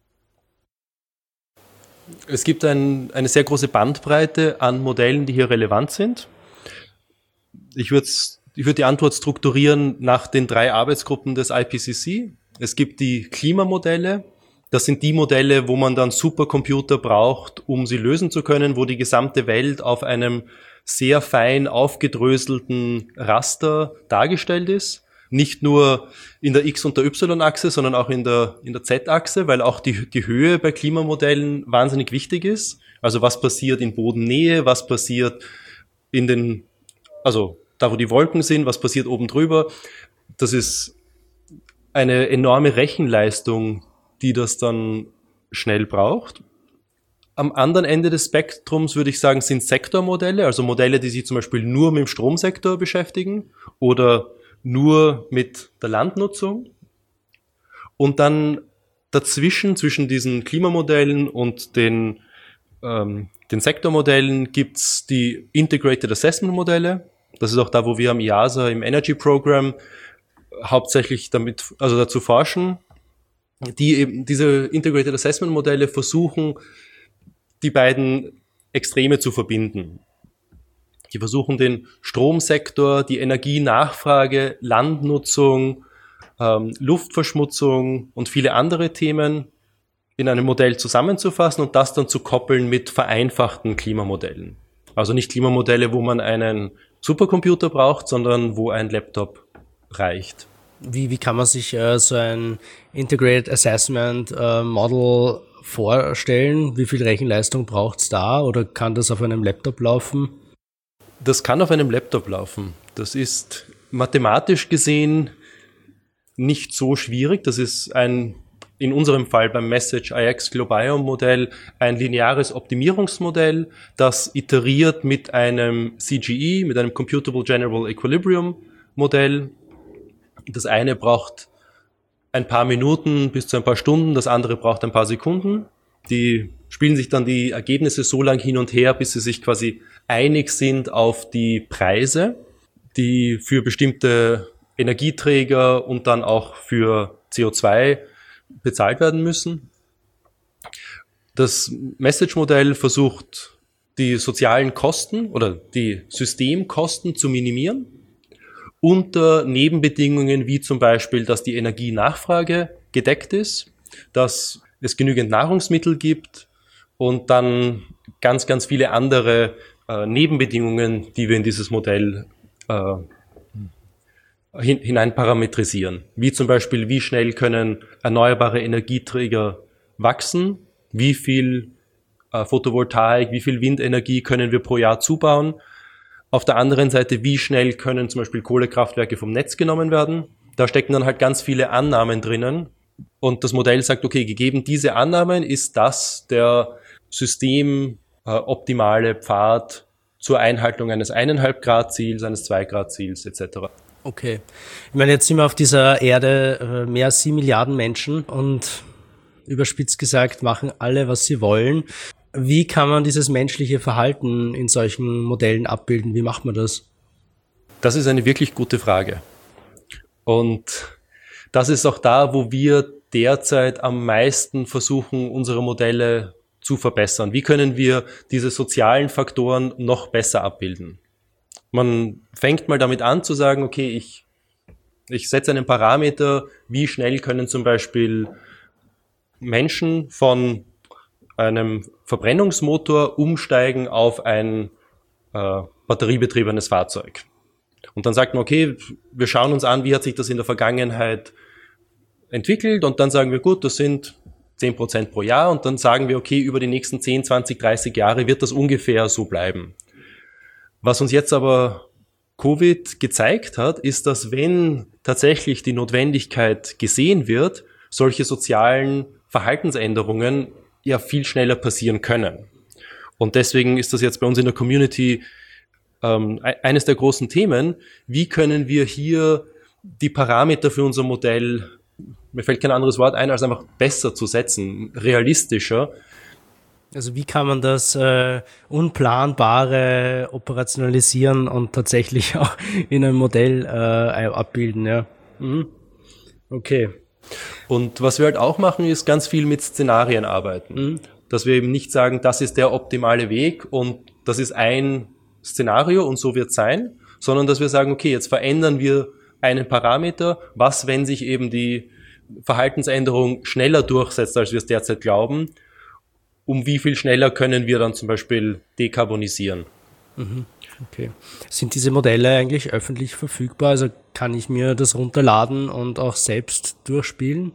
Es gibt ein, eine sehr große Bandbreite an Modellen, die hier relevant sind. Ich würde ich würd die Antwort strukturieren nach den drei Arbeitsgruppen des I P C C. Es gibt die Klimamodelle. Das sind die Modelle, wo man dann Supercomputer braucht, um sie lösen zu können, wo die gesamte Welt auf einem sehr fein aufgedröselten Raster dargestellt ist. Nicht nur in der X- und der Y-Achse, sondern auch in der, in der Z-Achse, weil auch die, die Höhe bei Klimamodellen wahnsinnig wichtig ist. Also was passiert in Bodennähe, was passiert in den, also da wo die Wolken sind, was passiert oben drüber. Das ist eine enorme Rechenleistung, die das dann schnell braucht. Am anderen Ende des Spektrums würde ich sagen, sind Sektormodelle, also Modelle, die sich zum Beispiel nur mit dem Stromsektor beschäftigen oder nur mit der Landnutzung. Und dann dazwischen, zwischen diesen Klimamodellen und den, ähm, den Sektormodellen gibt's die Integrated Assessment Modelle. Das ist auch da, wo wir am I A S A im Energy Program hauptsächlich damit, also dazu forschen, die eben diese Integrated Assessment Modelle versuchen, die beiden Extreme zu verbinden. Die versuchen den Stromsektor, die Energienachfrage, Landnutzung, ähm, Luftverschmutzung und viele andere Themen in einem Modell zusammenzufassen und das dann zu koppeln mit vereinfachten Klimamodellen. Also nicht Klimamodelle, wo man einen Supercomputer braucht, sondern wo ein Laptop reicht. Wie, wie kann man sich äh, so ein Integrated Assessment äh, Model vorstellen? Wie viel Rechenleistung braucht es da oder kann das auf einem Laptop laufen? Das kann auf einem Laptop laufen. Das ist mathematisch gesehen nicht so schwierig. Das ist ein, in unserem Fall beim Message I X Globiome Modell, ein lineares Optimierungsmodell, das iteriert mit einem C G E, mit einem Computable General Equilibrium Modell. Das eine braucht ein paar Minuten bis zu ein paar Stunden, das andere braucht ein paar Sekunden. Die spielen sich dann die Ergebnisse so lang hin und her, bis sie sich quasi einig sind auf die Preise, die für bestimmte Energieträger und dann auch für C O zwei bezahlt werden müssen. Das Message-Modell versucht, die sozialen Kosten oder die Systemkosten zu minimieren unter Nebenbedingungen wie zum Beispiel, dass die Energienachfrage gedeckt ist, dass es genügend Nahrungsmittel gibt und dann ganz, ganz viele andere äh, Nebenbedingungen, die wir in dieses Modell äh, hin, hinein parametrisieren. Wie zum Beispiel, wie schnell können erneuerbare Energieträger wachsen, wie viel äh, Photovoltaik, wie viel Windenergie können wir pro Jahr zubauen. Auf der anderen Seite, wie schnell können zum Beispiel Kohlekraftwerke vom Netz genommen werden. Da stecken dann halt ganz viele Annahmen drinnen. Und das Modell sagt, okay, gegeben diese Annahmen ist das der systemoptimale äh, Pfad zur Einhaltung eines eineinhalb Grad Ziels, eines zwei Grad Ziels et cetera. Okay. Ich meine, jetzt sind wir auf dieser Erde äh, mehr als sieben Milliarden Menschen und überspitzt gesagt machen alle, was sie wollen. Wie kann man dieses menschliche Verhalten in solchen Modellen abbilden? Wie macht man das? Das ist eine wirklich gute Frage. Und das ist auch da, wo wir derzeit am meisten versuchen, unsere Modelle zu verbessern. Wie können wir diese sozialen Faktoren noch besser abbilden? Man fängt mal damit an zu sagen, okay, ich, ich setze einen Parameter, wie schnell können zum Beispiel Menschen von einem Verbrennungsmotor umsteigen auf ein äh, batteriebetriebenes Fahrzeug. Und dann sagt man, okay, wir schauen uns an, wie hat sich das in der Vergangenheit entwickelt und dann sagen wir, gut, das sind zehn Prozent pro Jahr und dann sagen wir, okay, über die nächsten zehn, zwanzig, dreißig Jahre wird das ungefähr so bleiben. Was uns jetzt aber Covid gezeigt hat, ist, dass wenn tatsächlich die Notwendigkeit gesehen wird, solche sozialen Verhaltensänderungen ja viel schneller passieren können. Und deswegen ist das jetzt bei uns in der Community ähm, eines der großen Themen. Wie können wir hier die Parameter für unser Modell, mir fällt kein anderes Wort ein, als einfach besser zu setzen, realistischer. Also wie kann man das äh, Unplanbare operationalisieren und tatsächlich auch in einem Modell äh, abbilden, ja. Mhm. Okay. Und was wir halt auch machen, ist ganz viel mit Szenarien arbeiten. Mhm. Dass wir eben nicht sagen, das ist der optimale Weg und das ist ein Szenario und so wird es sein, sondern dass wir sagen, okay, jetzt verändern wir einen Parameter, was, wenn sich eben die Verhaltensänderung schneller durchsetzt, als wir es derzeit glauben, um wie viel schneller können wir dann zum Beispiel dekarbonisieren. Mhm. Okay. Sind diese Modelle eigentlich öffentlich verfügbar? Also kann ich mir das runterladen und auch selbst durchspielen?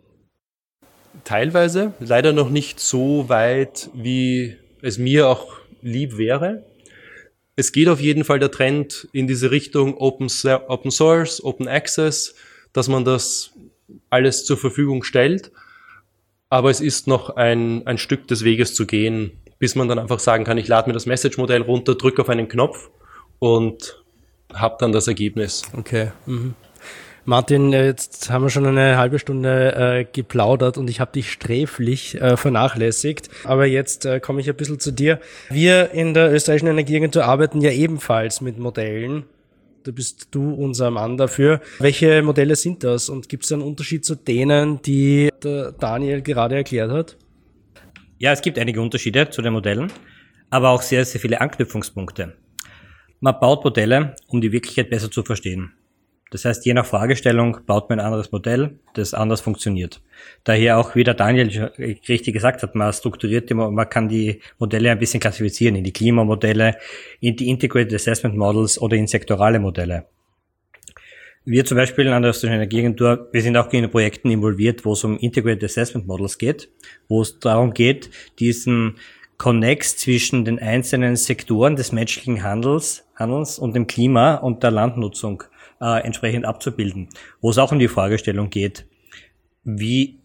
Teilweise, leider noch nicht so weit, wie es mir auch lieb wäre. Es geht auf jeden Fall der Trend in diese Richtung Open, Open Source, Open Access, dass man das alles zur Verfügung stellt. Aber es ist noch ein, ein Stück des Weges zu gehen, bis man dann einfach sagen kann, ich lade mir das Message-Modell runter, drücke auf einen Knopf und habe dann das Ergebnis. Okay. Mhm. Martin, jetzt haben wir schon eine halbe Stunde äh, geplaudert und ich habe dich sträflich äh, vernachlässigt. Aber jetzt äh, komme ich ein bisschen zu dir. Wir in der Österreichischen Energieagentur arbeiten ja ebenfalls mit Modellen. Da bist du unser Mann dafür. Welche Modelle sind das und gibt es einen Unterschied zu denen, die der Daniel gerade erklärt hat? Ja, es gibt einige Unterschiede zu den Modellen, aber auch sehr, sehr viele Anknüpfungspunkte. Man baut Modelle, um die Wirklichkeit besser zu verstehen. Das heißt, je nach Fragestellung baut man ein anderes Modell, das anders funktioniert. Daher auch, wie der Daniel richtig gesagt hat, man strukturiert die, man kann die Modelle ein bisschen klassifizieren in die Klimamodelle, in die Integrated Assessment Models oder in sektorale Modelle. Wir zum Beispiel an der Österreichischen Energieagentur, wir sind auch in Projekten involviert, wo es um Integrated Assessment Models geht, wo es darum geht, diesen Connex zwischen den einzelnen Sektoren des menschlichen Handels, Handelns und dem Klima und der Landnutzung äh, entsprechend abzubilden, wo es auch um die Fragestellung geht, wie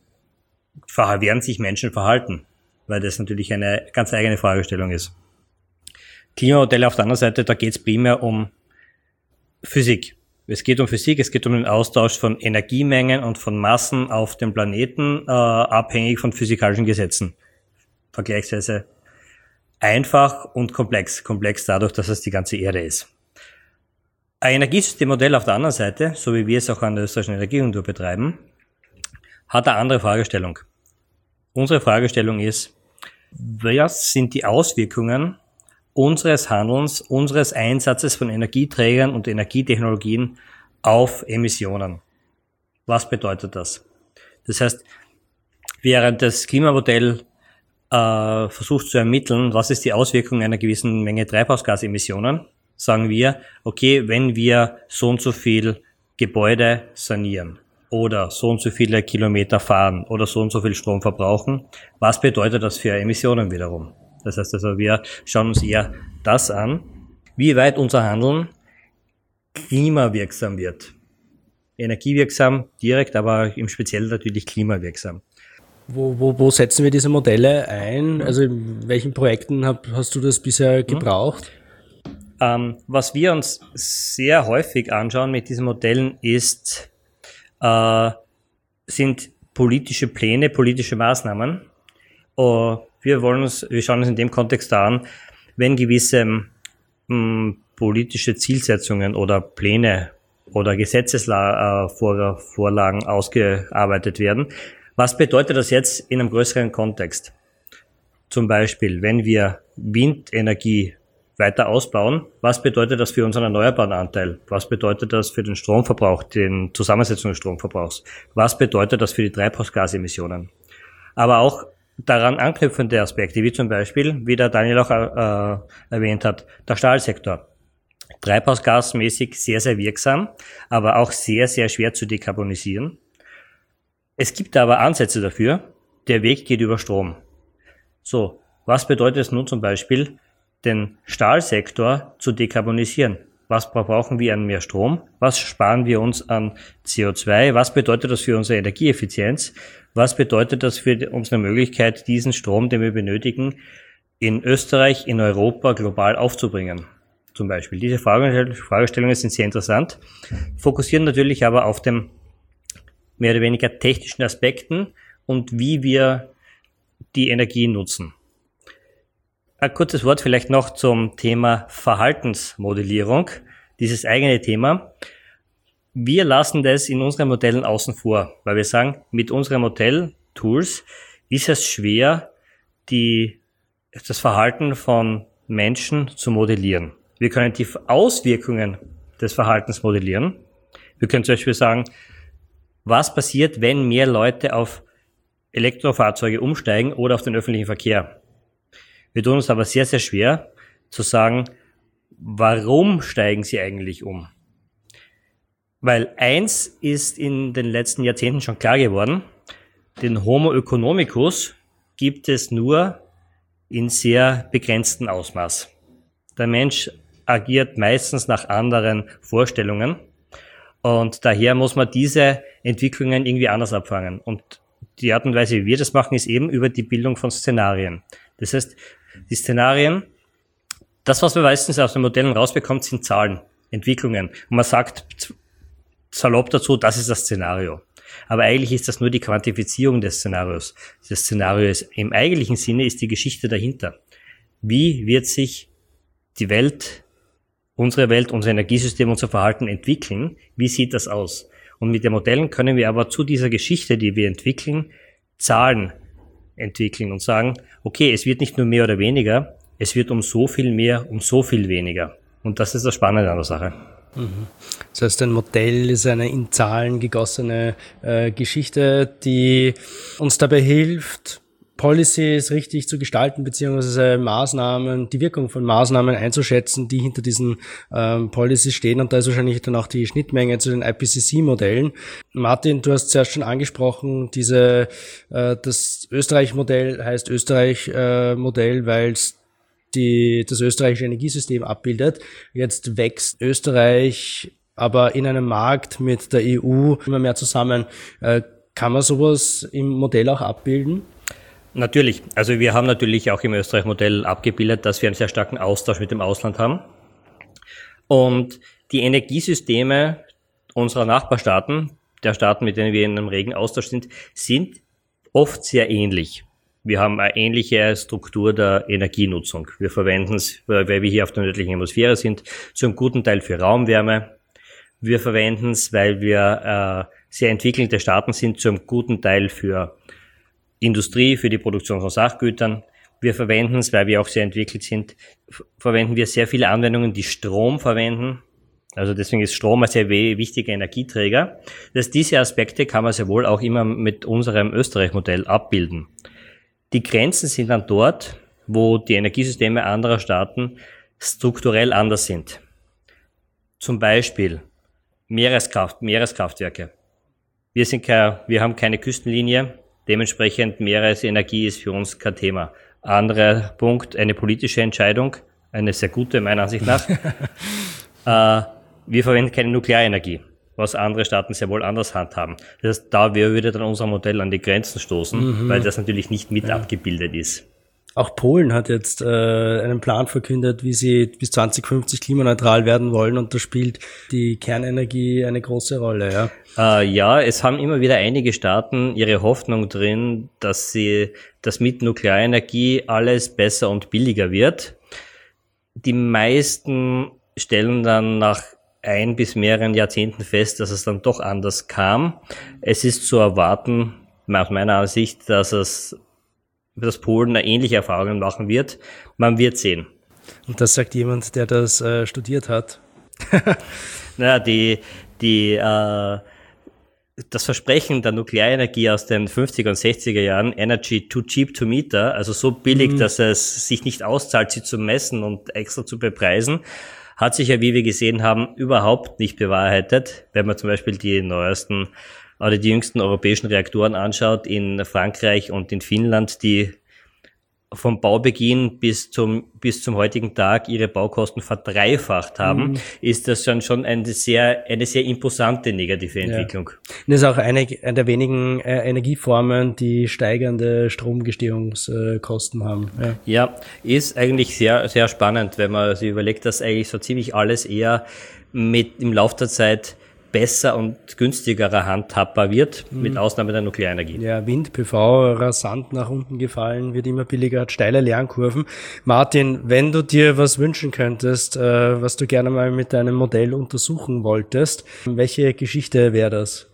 werden sich Menschen verhalten, weil das natürlich eine ganz eigene Fragestellung ist. Klimamodelle auf der anderen Seite, da geht es primär um Physik. Es geht um Physik, es geht um den Austausch von Energiemengen und von Massen auf dem Planeten, äh, abhängig von physikalischen Gesetzen. Vergleichsweise einfach und komplex. Komplex dadurch, dass es die ganze Erde ist. Ein Energiesystemmodell auf der anderen Seite, so wie wir es auch an der Österreichischen Energieagentur betreiben, hat eine andere Fragestellung. Unsere Fragestellung ist, was sind die Auswirkungen unseres Handelns, unseres Einsatzes von Energieträgern und Energietechnologien auf Emissionen? Was bedeutet das? Das heißt, während das Klimamodell äh, versucht zu ermitteln, was ist die Auswirkung einer gewissen Menge Treibhausgasemissionen, sagen wir, okay, wenn wir so und so viel Gebäude sanieren oder so und so viele Kilometer fahren oder so und so viel Strom verbrauchen, was bedeutet das für Emissionen wiederum? Das heißt also, wir schauen uns eher das an, wie weit unser Handeln klimawirksam wird. Energiewirksam direkt, aber im Speziellen natürlich klimawirksam. Wo, wo, wo setzen wir diese Modelle ein? Also in welchen Projekten hab, hast du das bisher gebraucht? Ähm, was wir uns sehr häufig anschauen mit diesen Modellen ist, äh, sind politische Pläne, politische Maßnahmen. Uh, wir wollen uns, wir schauen uns in dem Kontext an, wenn gewisse mh, politische Zielsetzungen oder Pläne oder Gesetzesvorlagen ausgearbeitet werden. Was bedeutet das jetzt in einem größeren Kontext? Zum Beispiel, wenn wir Windenergie weiter ausbauen, was bedeutet das für unseren erneuerbaren Anteil? Was bedeutet das für den Stromverbrauch, den Zusammensetzung des Stromverbrauchs? Was bedeutet das für die Treibhausgasemissionen? Aber auch daran anknüpfende Aspekte, wie zum Beispiel, wie der Daniel auch äh, erwähnt hat, der Stahlsektor. Treibhausgasmäßig sehr, sehr wirksam, aber auch sehr, sehr schwer zu dekarbonisieren. Es gibt aber Ansätze dafür, der Weg geht über Strom. So, was bedeutet es nun zum Beispiel, den Stahlsektor zu dekarbonisieren? Was brauchen wir an mehr Strom? Was sparen wir uns an C O zwei? Was bedeutet das für unsere Energieeffizienz? Was bedeutet das für unsere Möglichkeit, diesen Strom, den wir benötigen, in Österreich, in Europa, global aufzubringen? Zum Beispiel. Diese Fragestellungen sind sehr interessant, fokussieren natürlich aber auf den mehr oder weniger technischen Aspekten und wie wir die Energie nutzen. Ein kurzes Wort vielleicht noch zum Thema Verhaltensmodellierung, dieses eigene Thema. Wir lassen das in unseren Modellen außen vor, weil wir sagen, mit unseren Modelltools ist es schwer, die, das Verhalten von Menschen zu modellieren. Wir können die Auswirkungen des Verhaltens modellieren. Wir können zum Beispiel sagen, was passiert, wenn mehr Leute auf Elektrofahrzeuge umsteigen oder auf den öffentlichen Verkehr? Wir tun uns aber sehr, sehr schwer zu sagen, warum steigen sie eigentlich um? Weil eins ist in den letzten Jahrzehnten schon klar geworden, den Homo economicus gibt es nur in sehr begrenztem Ausmaß. Der Mensch agiert meistens nach anderen Vorstellungen und daher muss man diese Entwicklungen irgendwie anders abfangen. Und die Art und Weise, wie wir das machen, ist eben über die Bildung von Szenarien. Das heißt, die Szenarien, das, was man meistens aus den Modellen rausbekommt, sind Zahlen, Entwicklungen. Und man sagt salopp dazu, das ist das Szenario. Aber eigentlich ist das nur die Quantifizierung des Szenarios. Das Szenario ist, im eigentlichen Sinne ist die Geschichte dahinter. Wie wird sich die Welt, unsere Welt, unser Energiesystem, unser Verhalten entwickeln? Wie sieht das aus? Und mit den Modellen können wir aber zu dieser Geschichte, die wir entwickeln, Zahlen entwickeln und sagen, okay, es wird nicht nur mehr oder weniger, es wird um so viel mehr, um so viel weniger. Und das ist das Spannende an der Sache. Das heißt, ein Modell ist eine in Zahlen gegossene äh, Geschichte, die uns dabei hilft, Policies richtig zu gestalten, beziehungsweise Maßnahmen, die Wirkung von Maßnahmen einzuschätzen, die hinter diesen ähm, Policies stehen. Und da ist wahrscheinlich dann auch die Schnittmenge zu den I P C C-Modellen. Martin, du hast zuerst schon angesprochen, diese äh, das Österreich-Modell heißt Österreich-Modell, äh, weil es die das österreichische Energiesystem abbildet. Jetzt wächst Österreich aber in einem Markt mit der E U immer mehr zusammen. Äh, kann man sowas im Modell auch abbilden? Natürlich. Also wir haben natürlich auch im Österreich-Modell abgebildet, dass wir einen sehr starken Austausch mit dem Ausland haben. Und die Energiesysteme unserer Nachbarstaaten, der Staaten, mit denen wir in einem regen Austausch sind, sind oft sehr ähnlich. Wir haben eine ähnliche Struktur der Energienutzung. Wir verwenden es, weil wir hier auf der nördlichen Hemisphäre sind, zum guten Teil für Raumwärme. Wir verwenden es, weil wir äh, sehr entwickelte Staaten sind, zum guten Teil für Industrie, für die Produktion von Sachgütern. Wir verwenden es, weil wir auch sehr entwickelt sind, verwenden wir sehr viele Anwendungen, die Strom verwenden. Also deswegen ist Strom ein sehr wichtiger Energieträger. Dass diese Aspekte kann man sehr wohl auch immer mit unserem Österreich-Modell abbilden. Die Grenzen sind dann dort, wo die Energiesysteme anderer Staaten strukturell anders sind. Zum Beispiel Meereskraft, Meereskraftwerke. Wir sind kein, wir haben keine Küstenlinie. Dementsprechend Meeresenergie ist für uns kein Thema. Anderer Punkt, eine politische Entscheidung, eine sehr gute meiner Ansicht nach. äh, wir verwenden keine Nuklearenergie, was andere Staaten sehr wohl anders handhaben. Das heißt, da würde dann unser Modell an die Grenzen stoßen, mhm. weil das natürlich nicht mit ja. abgebildet ist. Auch Polen hat jetzt äh, einen Plan verkündet, wie sie bis zwanzig fünfzig klimaneutral werden wollen, und da spielt die Kernenergie eine große Rolle. Ja, äh, ja, es haben immer wieder einige Staaten ihre Hoffnung drin, dass sie, dass mit Nuklearenergie alles besser und billiger wird. Die meisten stellen dann nach ein bis mehreren Jahrzehnten fest, dass es dann doch anders kam. Es ist zu erwarten, aus meiner Ansicht, dass es dass Polen eine ähnliche Erfahrungen machen wird. Man wird sehen. Und das sagt jemand, der das äh, studiert hat. Naja, die, die, äh, das Versprechen der Nuklearenergie aus den fünfziger und sechziger Jahren, Energy too cheap to meter, also so billig, mhm. dass es sich nicht auszahlt, sie zu messen und extra zu bepreisen, hat sich ja, wie wir gesehen haben, überhaupt nicht bewahrheitet. Wenn man zum Beispiel die neuesten oder die jüngsten europäischen Reaktoren anschaut, in Frankreich und in Finnland, die vom Baubeginn bis zum bis zum heutigen Tag ihre Baukosten verdreifacht haben, mhm. ist das schon schon eine sehr eine sehr imposante negative Entwicklung. Ja. Das ist auch eine, eine der wenigen äh, Energieformen, die steigernde Stromgestehungskosten haben. Ja. ja, ist eigentlich sehr sehr spannend, wenn man sich überlegt, dass eigentlich so ziemlich alles eher mit im Laufe der Zeit besser und günstigerer handhabbar wird, mhm. mit Ausnahme der Nuklearenergie. Ja, Wind, P V, rasant nach unten gefallen, wird immer billiger, hat steile Lernkurven. Martin, wenn du dir was wünschen könntest, äh, was du gerne mal mit deinem Modell untersuchen wolltest, welche Geschichte wäre das?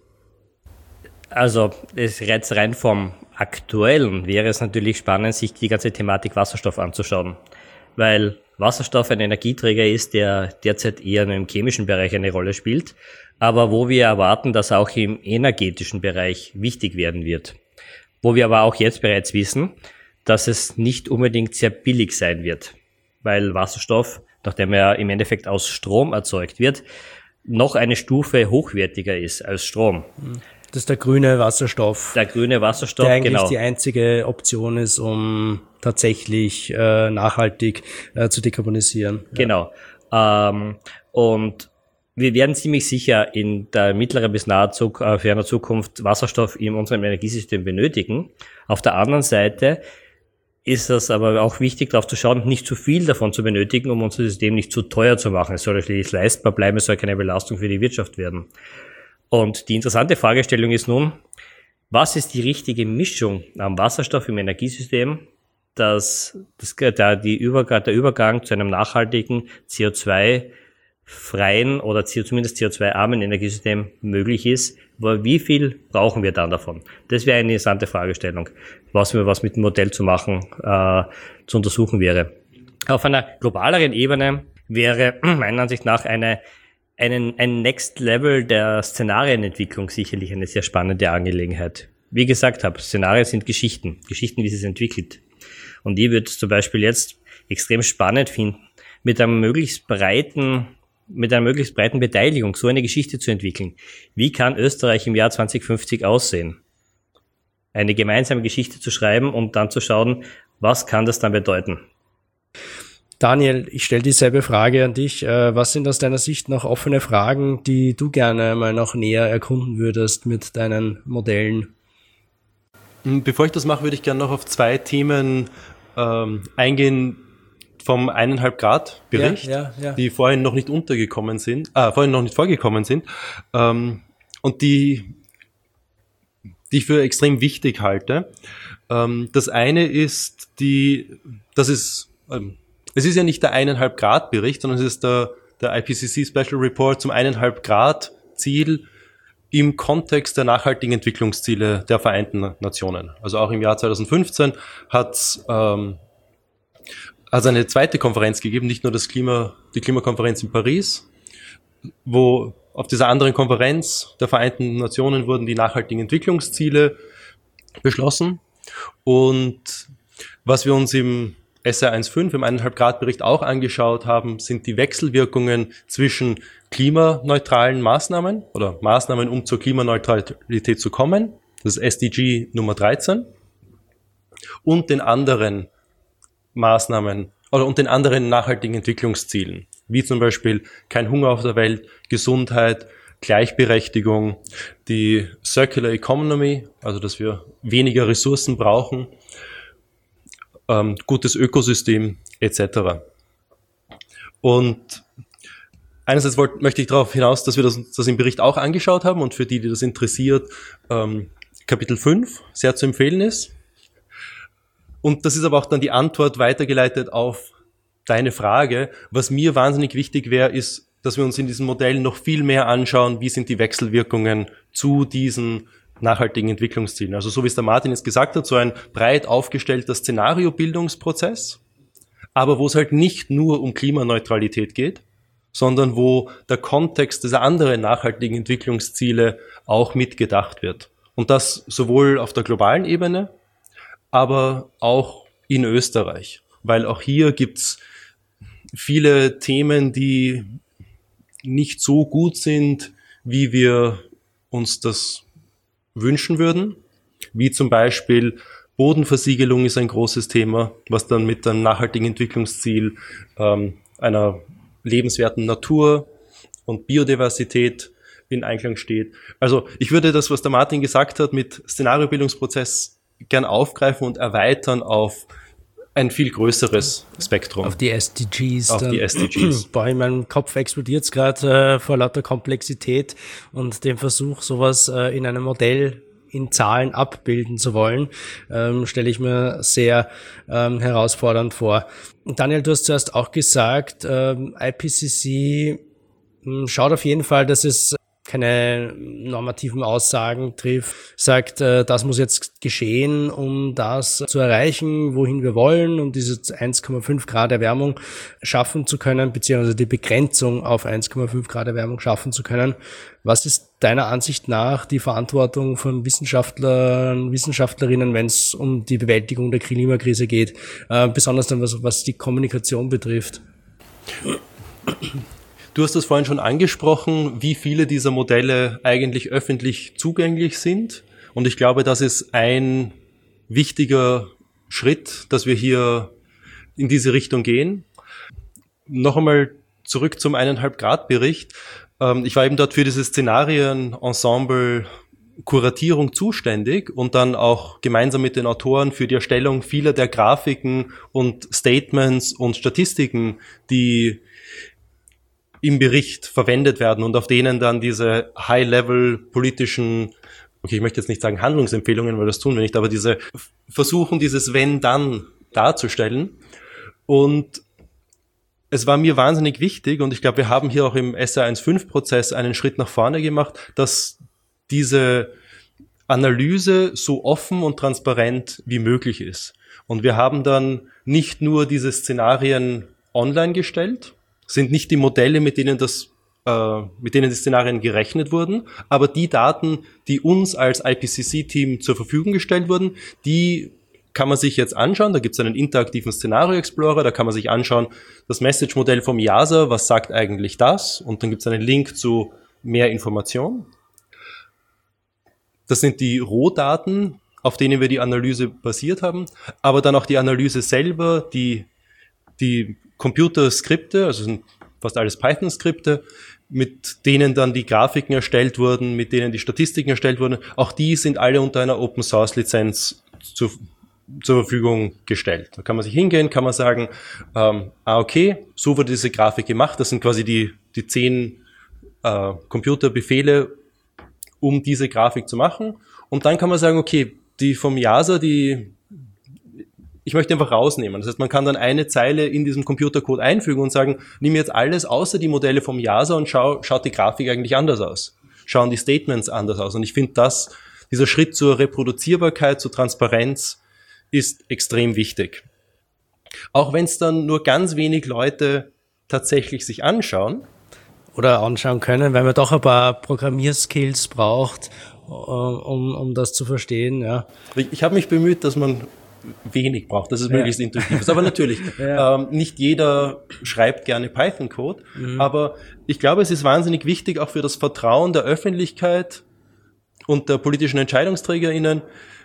Also, es jetzt rein vom Aktuellen wäre es natürlich spannend, sich die ganze Thematik Wasserstoff anzuschauen, weil Wasserstoff ein Energieträger ist, der derzeit eher nur im chemischen Bereich eine Rolle spielt, aber wo wir erwarten, dass er auch im energetischen Bereich wichtig werden wird. Wo wir aber auch jetzt bereits wissen, dass es nicht unbedingt sehr billig sein wird, weil Wasserstoff, nachdem er im Endeffekt aus Strom erzeugt wird, noch eine Stufe hochwertiger ist als Strom. Das ist der grüne Wasserstoff. Der grüne Wasserstoff, der eigentlich genau. die einzige Option ist, um tatsächlich äh, nachhaltig äh, zu dekarbonisieren. Ja. Genau. Ähm, und wir werden ziemlich sicher in der mittleren bis naher Zug, äh, ferner Zukunft Wasserstoff in unserem Energiesystem benötigen. Auf der anderen Seite ist es aber auch wichtig, darauf zu schauen, nicht zu viel davon zu benötigen, um unser System nicht zu teuer zu machen. Es soll natürlich leistbar bleiben, es soll keine Belastung für die Wirtschaft werden. Und die interessante Fragestellung ist nun, was ist die richtige Mischung am Wasserstoff im Energiesystem, dass das, der, die Übergang, der Übergang zu einem nachhaltigen C O zwei freien oder zumindest C O zwei armen Energiesystem möglich ist, aber wie viel brauchen wir dann davon? Das wäre eine interessante Fragestellung, was wir was mit dem Modell zu machen, äh, zu untersuchen wäre. Auf einer globaleren Ebene wäre meiner Ansicht nach eine, einen, ein Next Level der Szenarienentwicklung sicherlich eine sehr spannende Angelegenheit. Wie gesagt habe, Szenarien sind Geschichten, Geschichten, wie sie es entwickelt. Und ich würde zum Beispiel jetzt extrem spannend finden, mit einem möglichst breiten, mit einer möglichst breiten Beteiligung so eine Geschichte zu entwickeln. Wie kann Österreich im Jahr zwanzig fünfzig aussehen? Eine gemeinsame Geschichte zu schreiben und dann zu schauen, was kann das dann bedeuten? Daniel, ich stelle dieselbe Frage an dich. Was sind aus deiner Sicht noch offene Fragen, die du gerne mal noch näher erkunden würdest mit deinen Modellen? Bevor ich das mache, würde ich gerne noch auf zwei Themen ähm, eingehen vom eineinhalb Grad Bericht, ja, ja, ja. die vorhin noch nicht untergekommen sind, äh, vorhin noch nicht vorgekommen sind ähm, und die, die ich für extrem wichtig halte. Ähm, das eine ist die, das ist ähm, es ist ja nicht der eineinhalb Grad Bericht, sondern es ist der, der I P C C Special Report zum eineinhalb Grad Ziel im Kontext der nachhaltigen Entwicklungsziele der Vereinten Nationen. Also auch im Jahr zwanzig fünfzehn hat es ähm, also eine zweite Konferenz gegeben, nicht nur das Klima, die Klimakonferenz in Paris, wo auf dieser anderen Konferenz der Vereinten Nationen wurden die nachhaltigen Entwicklungsziele beschlossen. Und was wir uns im S R eins Punkt fünf, im eineinhalb Grad Bericht auch angeschaut haben, sind die Wechselwirkungen zwischen klimaneutralen Maßnahmen oder Maßnahmen, um zur Klimaneutralität zu kommen, das ist S D G Nummer dreizehn, und den anderen Maßnahmen oder und den anderen nachhaltigen Entwicklungszielen, wie zum Beispiel kein Hunger auf der Welt, Gesundheit, Gleichberechtigung, die Circular Economy, also dass wir weniger Ressourcen brauchen, ähm, gutes Ökosystem et cetera. Und einerseits wollt, möchte ich darauf hinaus, dass wir das, das im Bericht auch angeschaut haben und für die, die das interessiert, ähm, Kapitel fünf sehr zu empfehlen ist. Und das ist aber auch dann die Antwort weitergeleitet auf deine Frage. Was mir wahnsinnig wichtig wäre, ist, dass wir uns in diesem Modell noch viel mehr anschauen, wie sind die Wechselwirkungen zu diesen nachhaltigen Entwicklungszielen. Also so wie es der Martin jetzt gesagt hat, so ein breit aufgestellter Szenariobildungsprozess, aber wo es halt nicht nur um Klimaneutralität geht, sondern wo der Kontext dieser anderen nachhaltigen Entwicklungsziele auch mitgedacht wird. Und das sowohl auf der globalen Ebene, aber auch in Österreich. Weil auch hier gibt's viele Themen, die nicht so gut sind, wie wir uns das wünschen würden. Wie zum Beispiel Bodenversiegelung ist ein großes Thema, was dann mit dem nachhaltigen Entwicklungsziel ähm, einer lebenswerten Natur und Biodiversität in Einklang steht. Also ich würde das, was der Martin gesagt hat, mit Szenariobildungsprozess gern aufgreifen und erweitern auf ein viel größeres Spektrum. Auf die S D Gs. Auf die S D Gs. Boah, in meinem Kopf explodiert es gerade äh, vor lauter Komplexität und dem Versuch, sowas äh, in einem Modell in Zahlen abbilden zu wollen, ähm, stelle ich mir sehr ähm, herausfordernd vor. Daniel, du hast zuerst auch gesagt, ähm, I P C C mh, schaut auf jeden Fall, dass es keine normativen Aussagen trifft, sagt, äh, das muss jetzt geschehen, um das zu erreichen, wohin wir wollen, um diese eins Komma fünf Grad Erwärmung schaffen zu können, beziehungsweise die Begrenzung auf eins Komma fünf Grad Erwärmung schaffen zu können. Was ist deiner Ansicht nach die Verantwortung von Wissenschaftlern, Wissenschaftlerinnen, wenn es um die Bewältigung der Klimakrise geht, äh, besonders dann was, was die Kommunikation betrifft? Du hast das vorhin schon angesprochen, wie viele dieser Modelle eigentlich öffentlich zugänglich sind. Und ich glaube, das ist ein wichtiger Schritt, dass wir hier in diese Richtung gehen. Noch einmal zurück zum eineinhalb Grad Bericht. Ich war eben dort für dieses Szenarien-Ensemble Kuratierung zuständig und dann auch gemeinsam mit den Autoren für die Erstellung vieler der Grafiken und Statements und Statistiken, die im Bericht verwendet werden und auf denen dann diese High-Level politischen, okay, ich möchte jetzt nicht sagen Handlungsempfehlungen, weil das tun wir nicht, aber diese versuchen, dieses Wenn-Dann darzustellen. Und es war mir wahnsinnig wichtig und ich glaube, wir haben hier auch im S R eins Punkt fünf Prozess einen Schritt nach vorne gemacht, dass diese Analyse so offen und transparent wie möglich ist. Und wir haben dann nicht nur diese Szenarien online gestellt, sind nicht die Modelle, mit denen das äh, mit denen die Szenarien gerechnet wurden, aber die Daten, die uns als I P C C-Team zur Verfügung gestellt wurden, die kann man sich jetzt anschauen. Da gibt es einen interaktiven Szenario-Explorer, da kann man sich anschauen, das Message-Modell vom I A S A, was sagt eigentlich das? Und dann gibt es einen Link zu mehr Informationen. Das sind die Rohdaten, auf denen wir die Analyse basiert haben, aber dann auch die Analyse selber, die, die Computerskripte, also sind fast alles Python-Skripte, mit denen dann die Grafiken erstellt wurden, mit denen die Statistiken erstellt wurden. Auch die sind alle unter einer Open-Source-Lizenz zu zur Verfügung gestellt. Da kann man sich hingehen, kann man sagen, ähm, ah okay, so wurde diese Grafik gemacht, das sind quasi die die zehn äh, Computerbefehle, um diese Grafik zu machen. Und dann kann man sagen, okay, die vom I A S A, die ich möchte einfach rausnehmen. Das heißt, man kann dann eine Zeile in diesem Computercode einfügen und sagen, nimm jetzt alles außer die Modelle vom I A S A und schau, schaut die Grafik eigentlich anders aus. Schauen die Statements anders aus. Und ich finde, dass dieser Schritt zur Reproduzierbarkeit, zur Transparenz ist extrem wichtig. Auch wenn es dann nur ganz wenig Leute tatsächlich sich anschauen. Oder anschauen können, weil man doch ein paar Programmierskills braucht, um, um das zu verstehen. Ja. Ich, ich habe mich bemüht, dass man wenig braucht, dass es ja. möglichst intuitiv ist. Aber natürlich, ja. ähm, nicht jeder schreibt gerne Python-Code, mhm. aber ich glaube, es ist wahnsinnig wichtig, auch für das Vertrauen der Öffentlichkeit und der politischen EntscheidungsträgerInnen,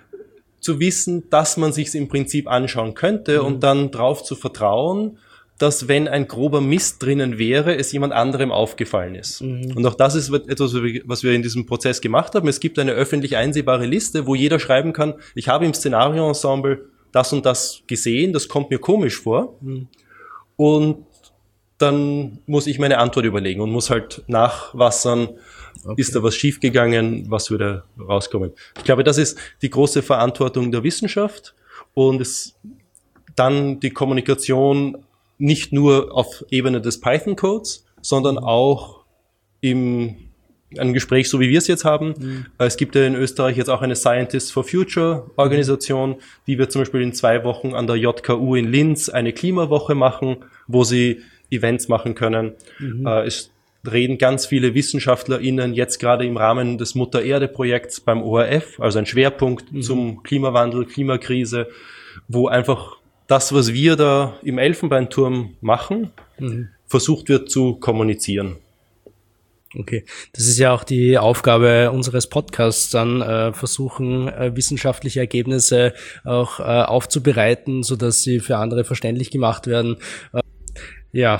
zu wissen, dass man sich es im Prinzip anschauen könnte mhm. und dann drauf zu vertrauen, dass wenn ein grober Mist drinnen wäre, es jemand anderem aufgefallen ist. Mhm. Und auch das ist etwas, was wir in diesem Prozess gemacht haben. Es gibt eine öffentlich einsehbare Liste, wo jeder schreiben kann, ich habe im Szenario-Ensemble das und das gesehen, das kommt mir komisch vor. Mhm. Und dann muss ich meine Antwort überlegen und muss halt nachwassern, okay. Ist da was schiefgegangen, was würde rauskommen. Ich glaube, das ist die große Verantwortung der Wissenschaft und es dann die Kommunikation nicht nur auf Ebene des Python-Codes, sondern auch im einem Gespräch, so wie wir es jetzt haben. Mhm. Es gibt ja in Österreich jetzt auch eine Scientists for Future Organisation, die wird zum Beispiel in zwei Wochen an der J K U in Linz eine Klimawoche machen, wo sie Events machen können. Mhm. Es reden ganz viele WissenschaftlerInnen jetzt gerade im Rahmen des Mutter-Erde-Projekts beim O R F, also ein Schwerpunkt mhm. zum Klimawandel, Klimakrise, wo einfach das, was wir da im Elfenbeinturm machen, mhm. versucht wird zu kommunizieren. Okay, das ist ja auch die Aufgabe unseres Podcasts, dann äh, versuchen, äh, wissenschaftliche Ergebnisse auch äh, aufzubereiten, sodass sie für andere verständlich gemacht werden. Äh, ja,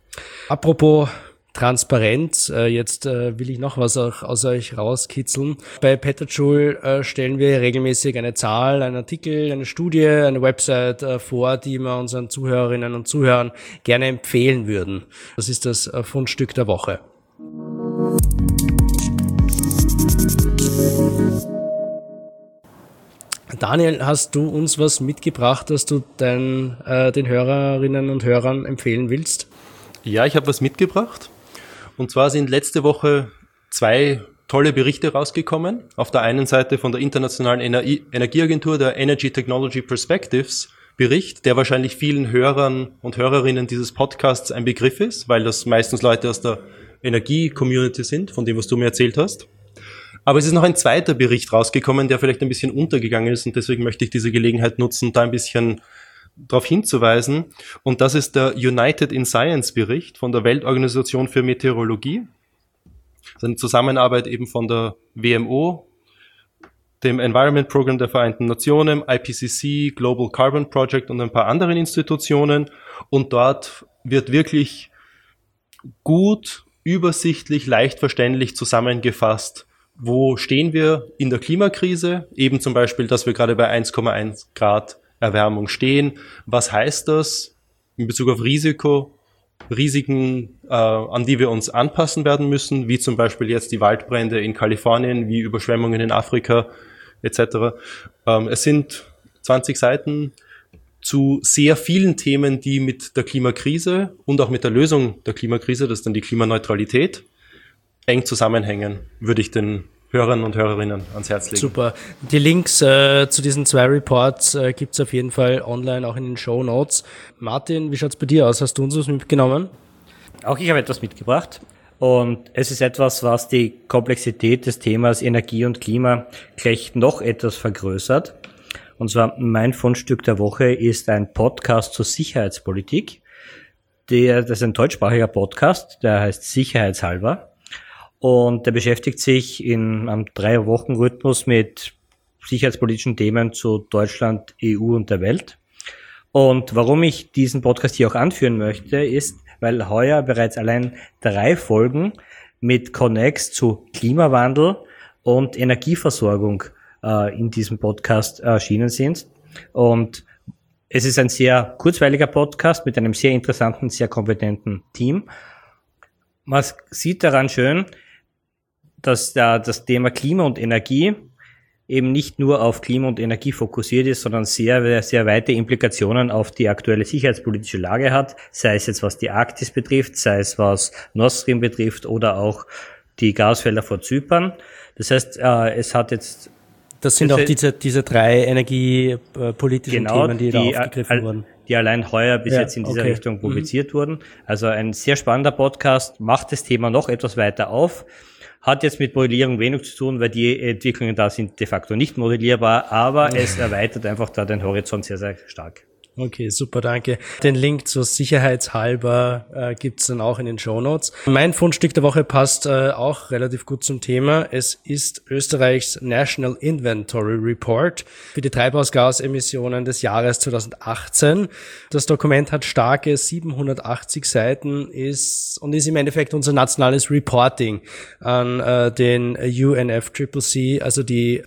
apropos Transparenz, äh, jetzt äh, will ich noch was auch aus euch rauskitzeln. Bei Petajoule äh, stellen wir regelmäßig eine Zahl, einen Artikel, eine Studie, eine Website äh, vor, die wir unseren Zuhörerinnen und Zuhörern gerne empfehlen würden. Das ist das äh, Fundstück der Woche. Daniel, hast du uns was mitgebracht, das du dein, äh, den Hörerinnen und Hörern empfehlen willst? Ja, ich habe was mitgebracht. Und zwar sind letzte Woche zwei tolle Berichte rausgekommen. Auf der einen Seite von der Internationalen Ener- Energieagentur, der Energy Technology Perspectives Bericht, der wahrscheinlich vielen Hörern und Hörerinnen dieses Podcasts ein Begriff ist, weil das meistens Leute aus der Energie-Community sind, von dem, was du mir erzählt hast. Aber es ist noch ein zweiter Bericht rausgekommen, der vielleicht ein bisschen untergegangen ist und deswegen möchte ich diese Gelegenheit nutzen, da ein bisschen darauf hinzuweisen. Und das ist der United in Science Bericht von der Weltorganisation für Meteorologie. Das ist eine Zusammenarbeit eben von der W M O, dem Environment Program der Vereinten Nationen, I P C C, Global Carbon Project und ein paar anderen Institutionen. Und dort wird wirklich gut, übersichtlich, leicht verständlich zusammengefasst, wo stehen wir in der Klimakrise, eben zum Beispiel, dass wir gerade bei eins Komma eins Grad Erwärmung stehen. Was heißt das in Bezug auf Risiko, Risiken, äh, an die wir uns anpassen werden müssen, wie zum Beispiel jetzt die Waldbrände in Kalifornien, wie Überschwemmungen in Afrika et cetera. Ähm, es sind zwanzig Seiten zu sehr vielen Themen, die mit der Klimakrise und auch mit der Lösung der Klimakrise, das ist dann die Klimaneutralität, eng zusammenhängen, würde ich den Hörern und Hörerinnen ans Herz legen. Super. Die Links äh, zu diesen zwei Reports äh, gibt's auf jeden Fall online, auch in den Shownotes. Martin, wie schaut's bei dir aus? Hast du uns was mitgenommen? Auch ich habe etwas mitgebracht. Und es ist etwas, was die Komplexität des Themas Energie und Klima gleich noch etwas vergrößert. Und zwar mein Fundstück der Woche ist ein Podcast zur Sicherheitspolitik. Der, das ist ein deutschsprachiger Podcast, der heißt Sicherheitshalber. Und der beschäftigt sich in einem Drei-Wochen-Rhythmus mit sicherheitspolitischen Themen zu Deutschland, E U und der Welt. Und warum ich diesen Podcast hier auch anführen möchte, ist, weil heuer bereits allein drei Folgen mit Connex zu Klimawandel und Energieversorgung äh, in diesem Podcast erschienen sind. Und es ist ein sehr kurzweiliger Podcast mit einem sehr interessanten, sehr kompetenten Team. Man sieht daran schön, dass da das Thema Klima und Energie eben nicht nur auf Klima und Energie fokussiert ist, sondern sehr, sehr weite Implikationen auf die aktuelle sicherheitspolitische Lage hat, sei es jetzt was die Arktis betrifft, sei es was Nord Stream betrifft oder auch die Gasfelder vor Zypern. Das heißt, äh, es hat jetzt... Das sind auch diese, diese drei energiepolitischen genau, Themen, die, die da aufgegriffen wurden. Die allein heuer bis ja, jetzt in dieser okay. Richtung publiziert mhm. wurden. Also ein sehr spannender Podcast, macht das Thema noch etwas weiter auf. Hat jetzt mit Modellierung wenig zu tun, weil die Entwicklungen da sind de facto nicht modellierbar, aber es erweitert einfach da den Horizont sehr, sehr stark. Okay, super, danke. Den Link zur Sicherheitshalber äh, gibt's dann auch in den Shownotes. Mein Fundstück der Woche passt äh, auch relativ gut zum Thema. Es ist Österreichs National Inventory Report für die Treibhausgasemissionen des Jahres zweitausendachtzehn. Das Dokument hat starke siebenhundertachtzig Seiten ist und ist im Endeffekt unser nationales Reporting an äh, den U N F C C C, also die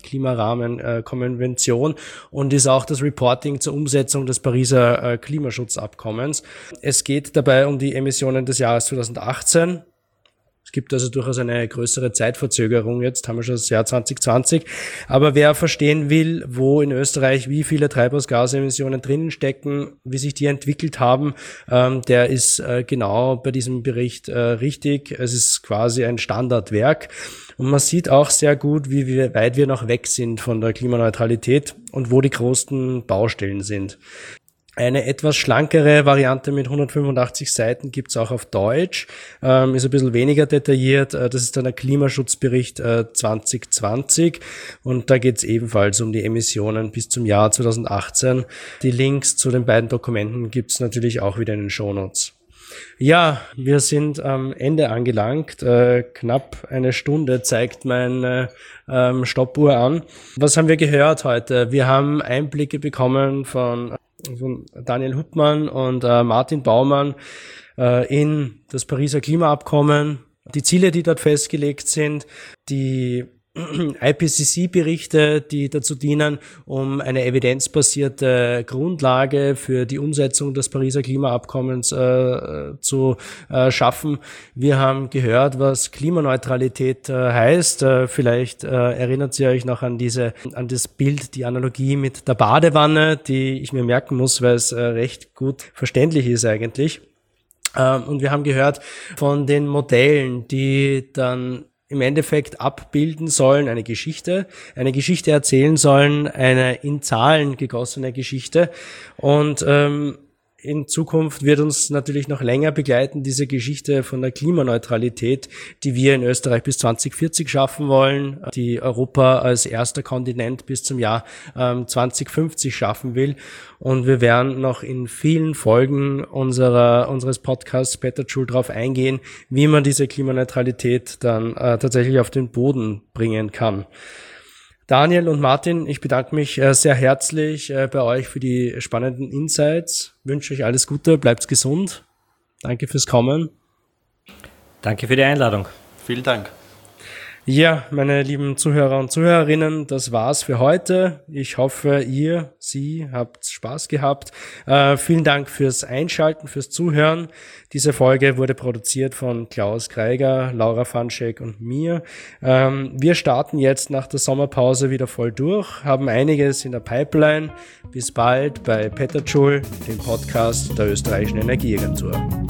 Klimarahmenkonvention, und ist auch das Reporting zur Umsetzung des Pariser Klimaschutzabkommens. Es geht dabei um die Emissionen des Jahres zweitausendachtzehn. Es gibt also durchaus eine größere Zeitverzögerung. Jetzt haben wir schon das Jahr zwanzig zwanzig. Aber wer verstehen will, wo in Österreich wie viele Treibhausgasemissionen drinnen stecken, wie sich die entwickelt haben, ähm, der ist äh, genau bei diesem Bericht äh, richtig. Es ist quasi ein Standardwerk. Und man sieht auch sehr gut, wie wir, weit wir noch weg sind von der Klimaneutralität und wo die größten Baustellen sind. Eine etwas schlankere Variante mit hundertfünfundachtzig Seiten gibt's auch auf Deutsch, ähm, ist ein bisschen weniger detailliert. Das ist dann der Klimaschutzbericht äh, zwanzig zwanzig und da geht's ebenfalls um die Emissionen bis zum Jahr zweitausendachtzehn. Die Links zu den beiden Dokumenten gibt's natürlich auch wieder in den Shownotes. Ja, wir sind am Ende angelangt. Äh, knapp eine Stunde zeigt meine ähm, Stoppuhr an. Was haben wir gehört heute? Wir haben Einblicke bekommen von von Daniel Huppmann und äh, Martin Baumann äh, in das Pariser Klimaabkommen, die Ziele, die dort festgelegt sind, die I P C C-Berichte, die dazu dienen, um eine evidenzbasierte Grundlage für die Umsetzung des Pariser Klimaabkommens äh, zu äh, schaffen. Wir haben gehört, was Klimaneutralität äh, heißt. Äh, vielleicht äh, erinnert ihr euch noch an diese, an das Bild, die Analogie mit der Badewanne, die ich mir merken muss, weil es äh, recht gut verständlich ist eigentlich. Ähm, und wir haben gehört von den Modellen, die dann im Endeffekt abbilden sollen, eine Geschichte, eine Geschichte erzählen sollen, eine in Zahlen gegossene Geschichte. Und ähm, in Zukunft wird uns natürlich noch länger begleiten, diese Geschichte von der Klimaneutralität, die wir in Österreich bis zwanzig vierzig schaffen wollen, die Europa als erster Kontinent bis zum Jahr ähm, zwanzig fünfzig schaffen will. Und wir werden noch in vielen Folgen unserer unseres Podcasts Better Joule darauf eingehen, wie man diese Klimaneutralität dann äh, tatsächlich auf den Boden bringen kann. Daniel und Martin, ich bedanke mich äh, sehr herzlich äh, bei euch für die spannenden Insights. Wünsche euch alles Gute, bleibt gesund. Danke fürs Kommen. Danke für die Einladung. Vielen Dank. Ja, meine lieben Zuhörer und Zuhörerinnen, das war's für heute. Ich hoffe, ihr, Sie habt Spaß gehabt. Äh, vielen Dank fürs Einschalten, fürs Zuhören. Diese Folge wurde produziert von Klaus Greiger, Laura Fanschek und mir. Ähm, wir starten jetzt nach der Sommerpause wieder voll durch, haben einiges in der Pipeline. Bis bald bei Peter Joule, dem Podcast der Österreichischen Energieagentur.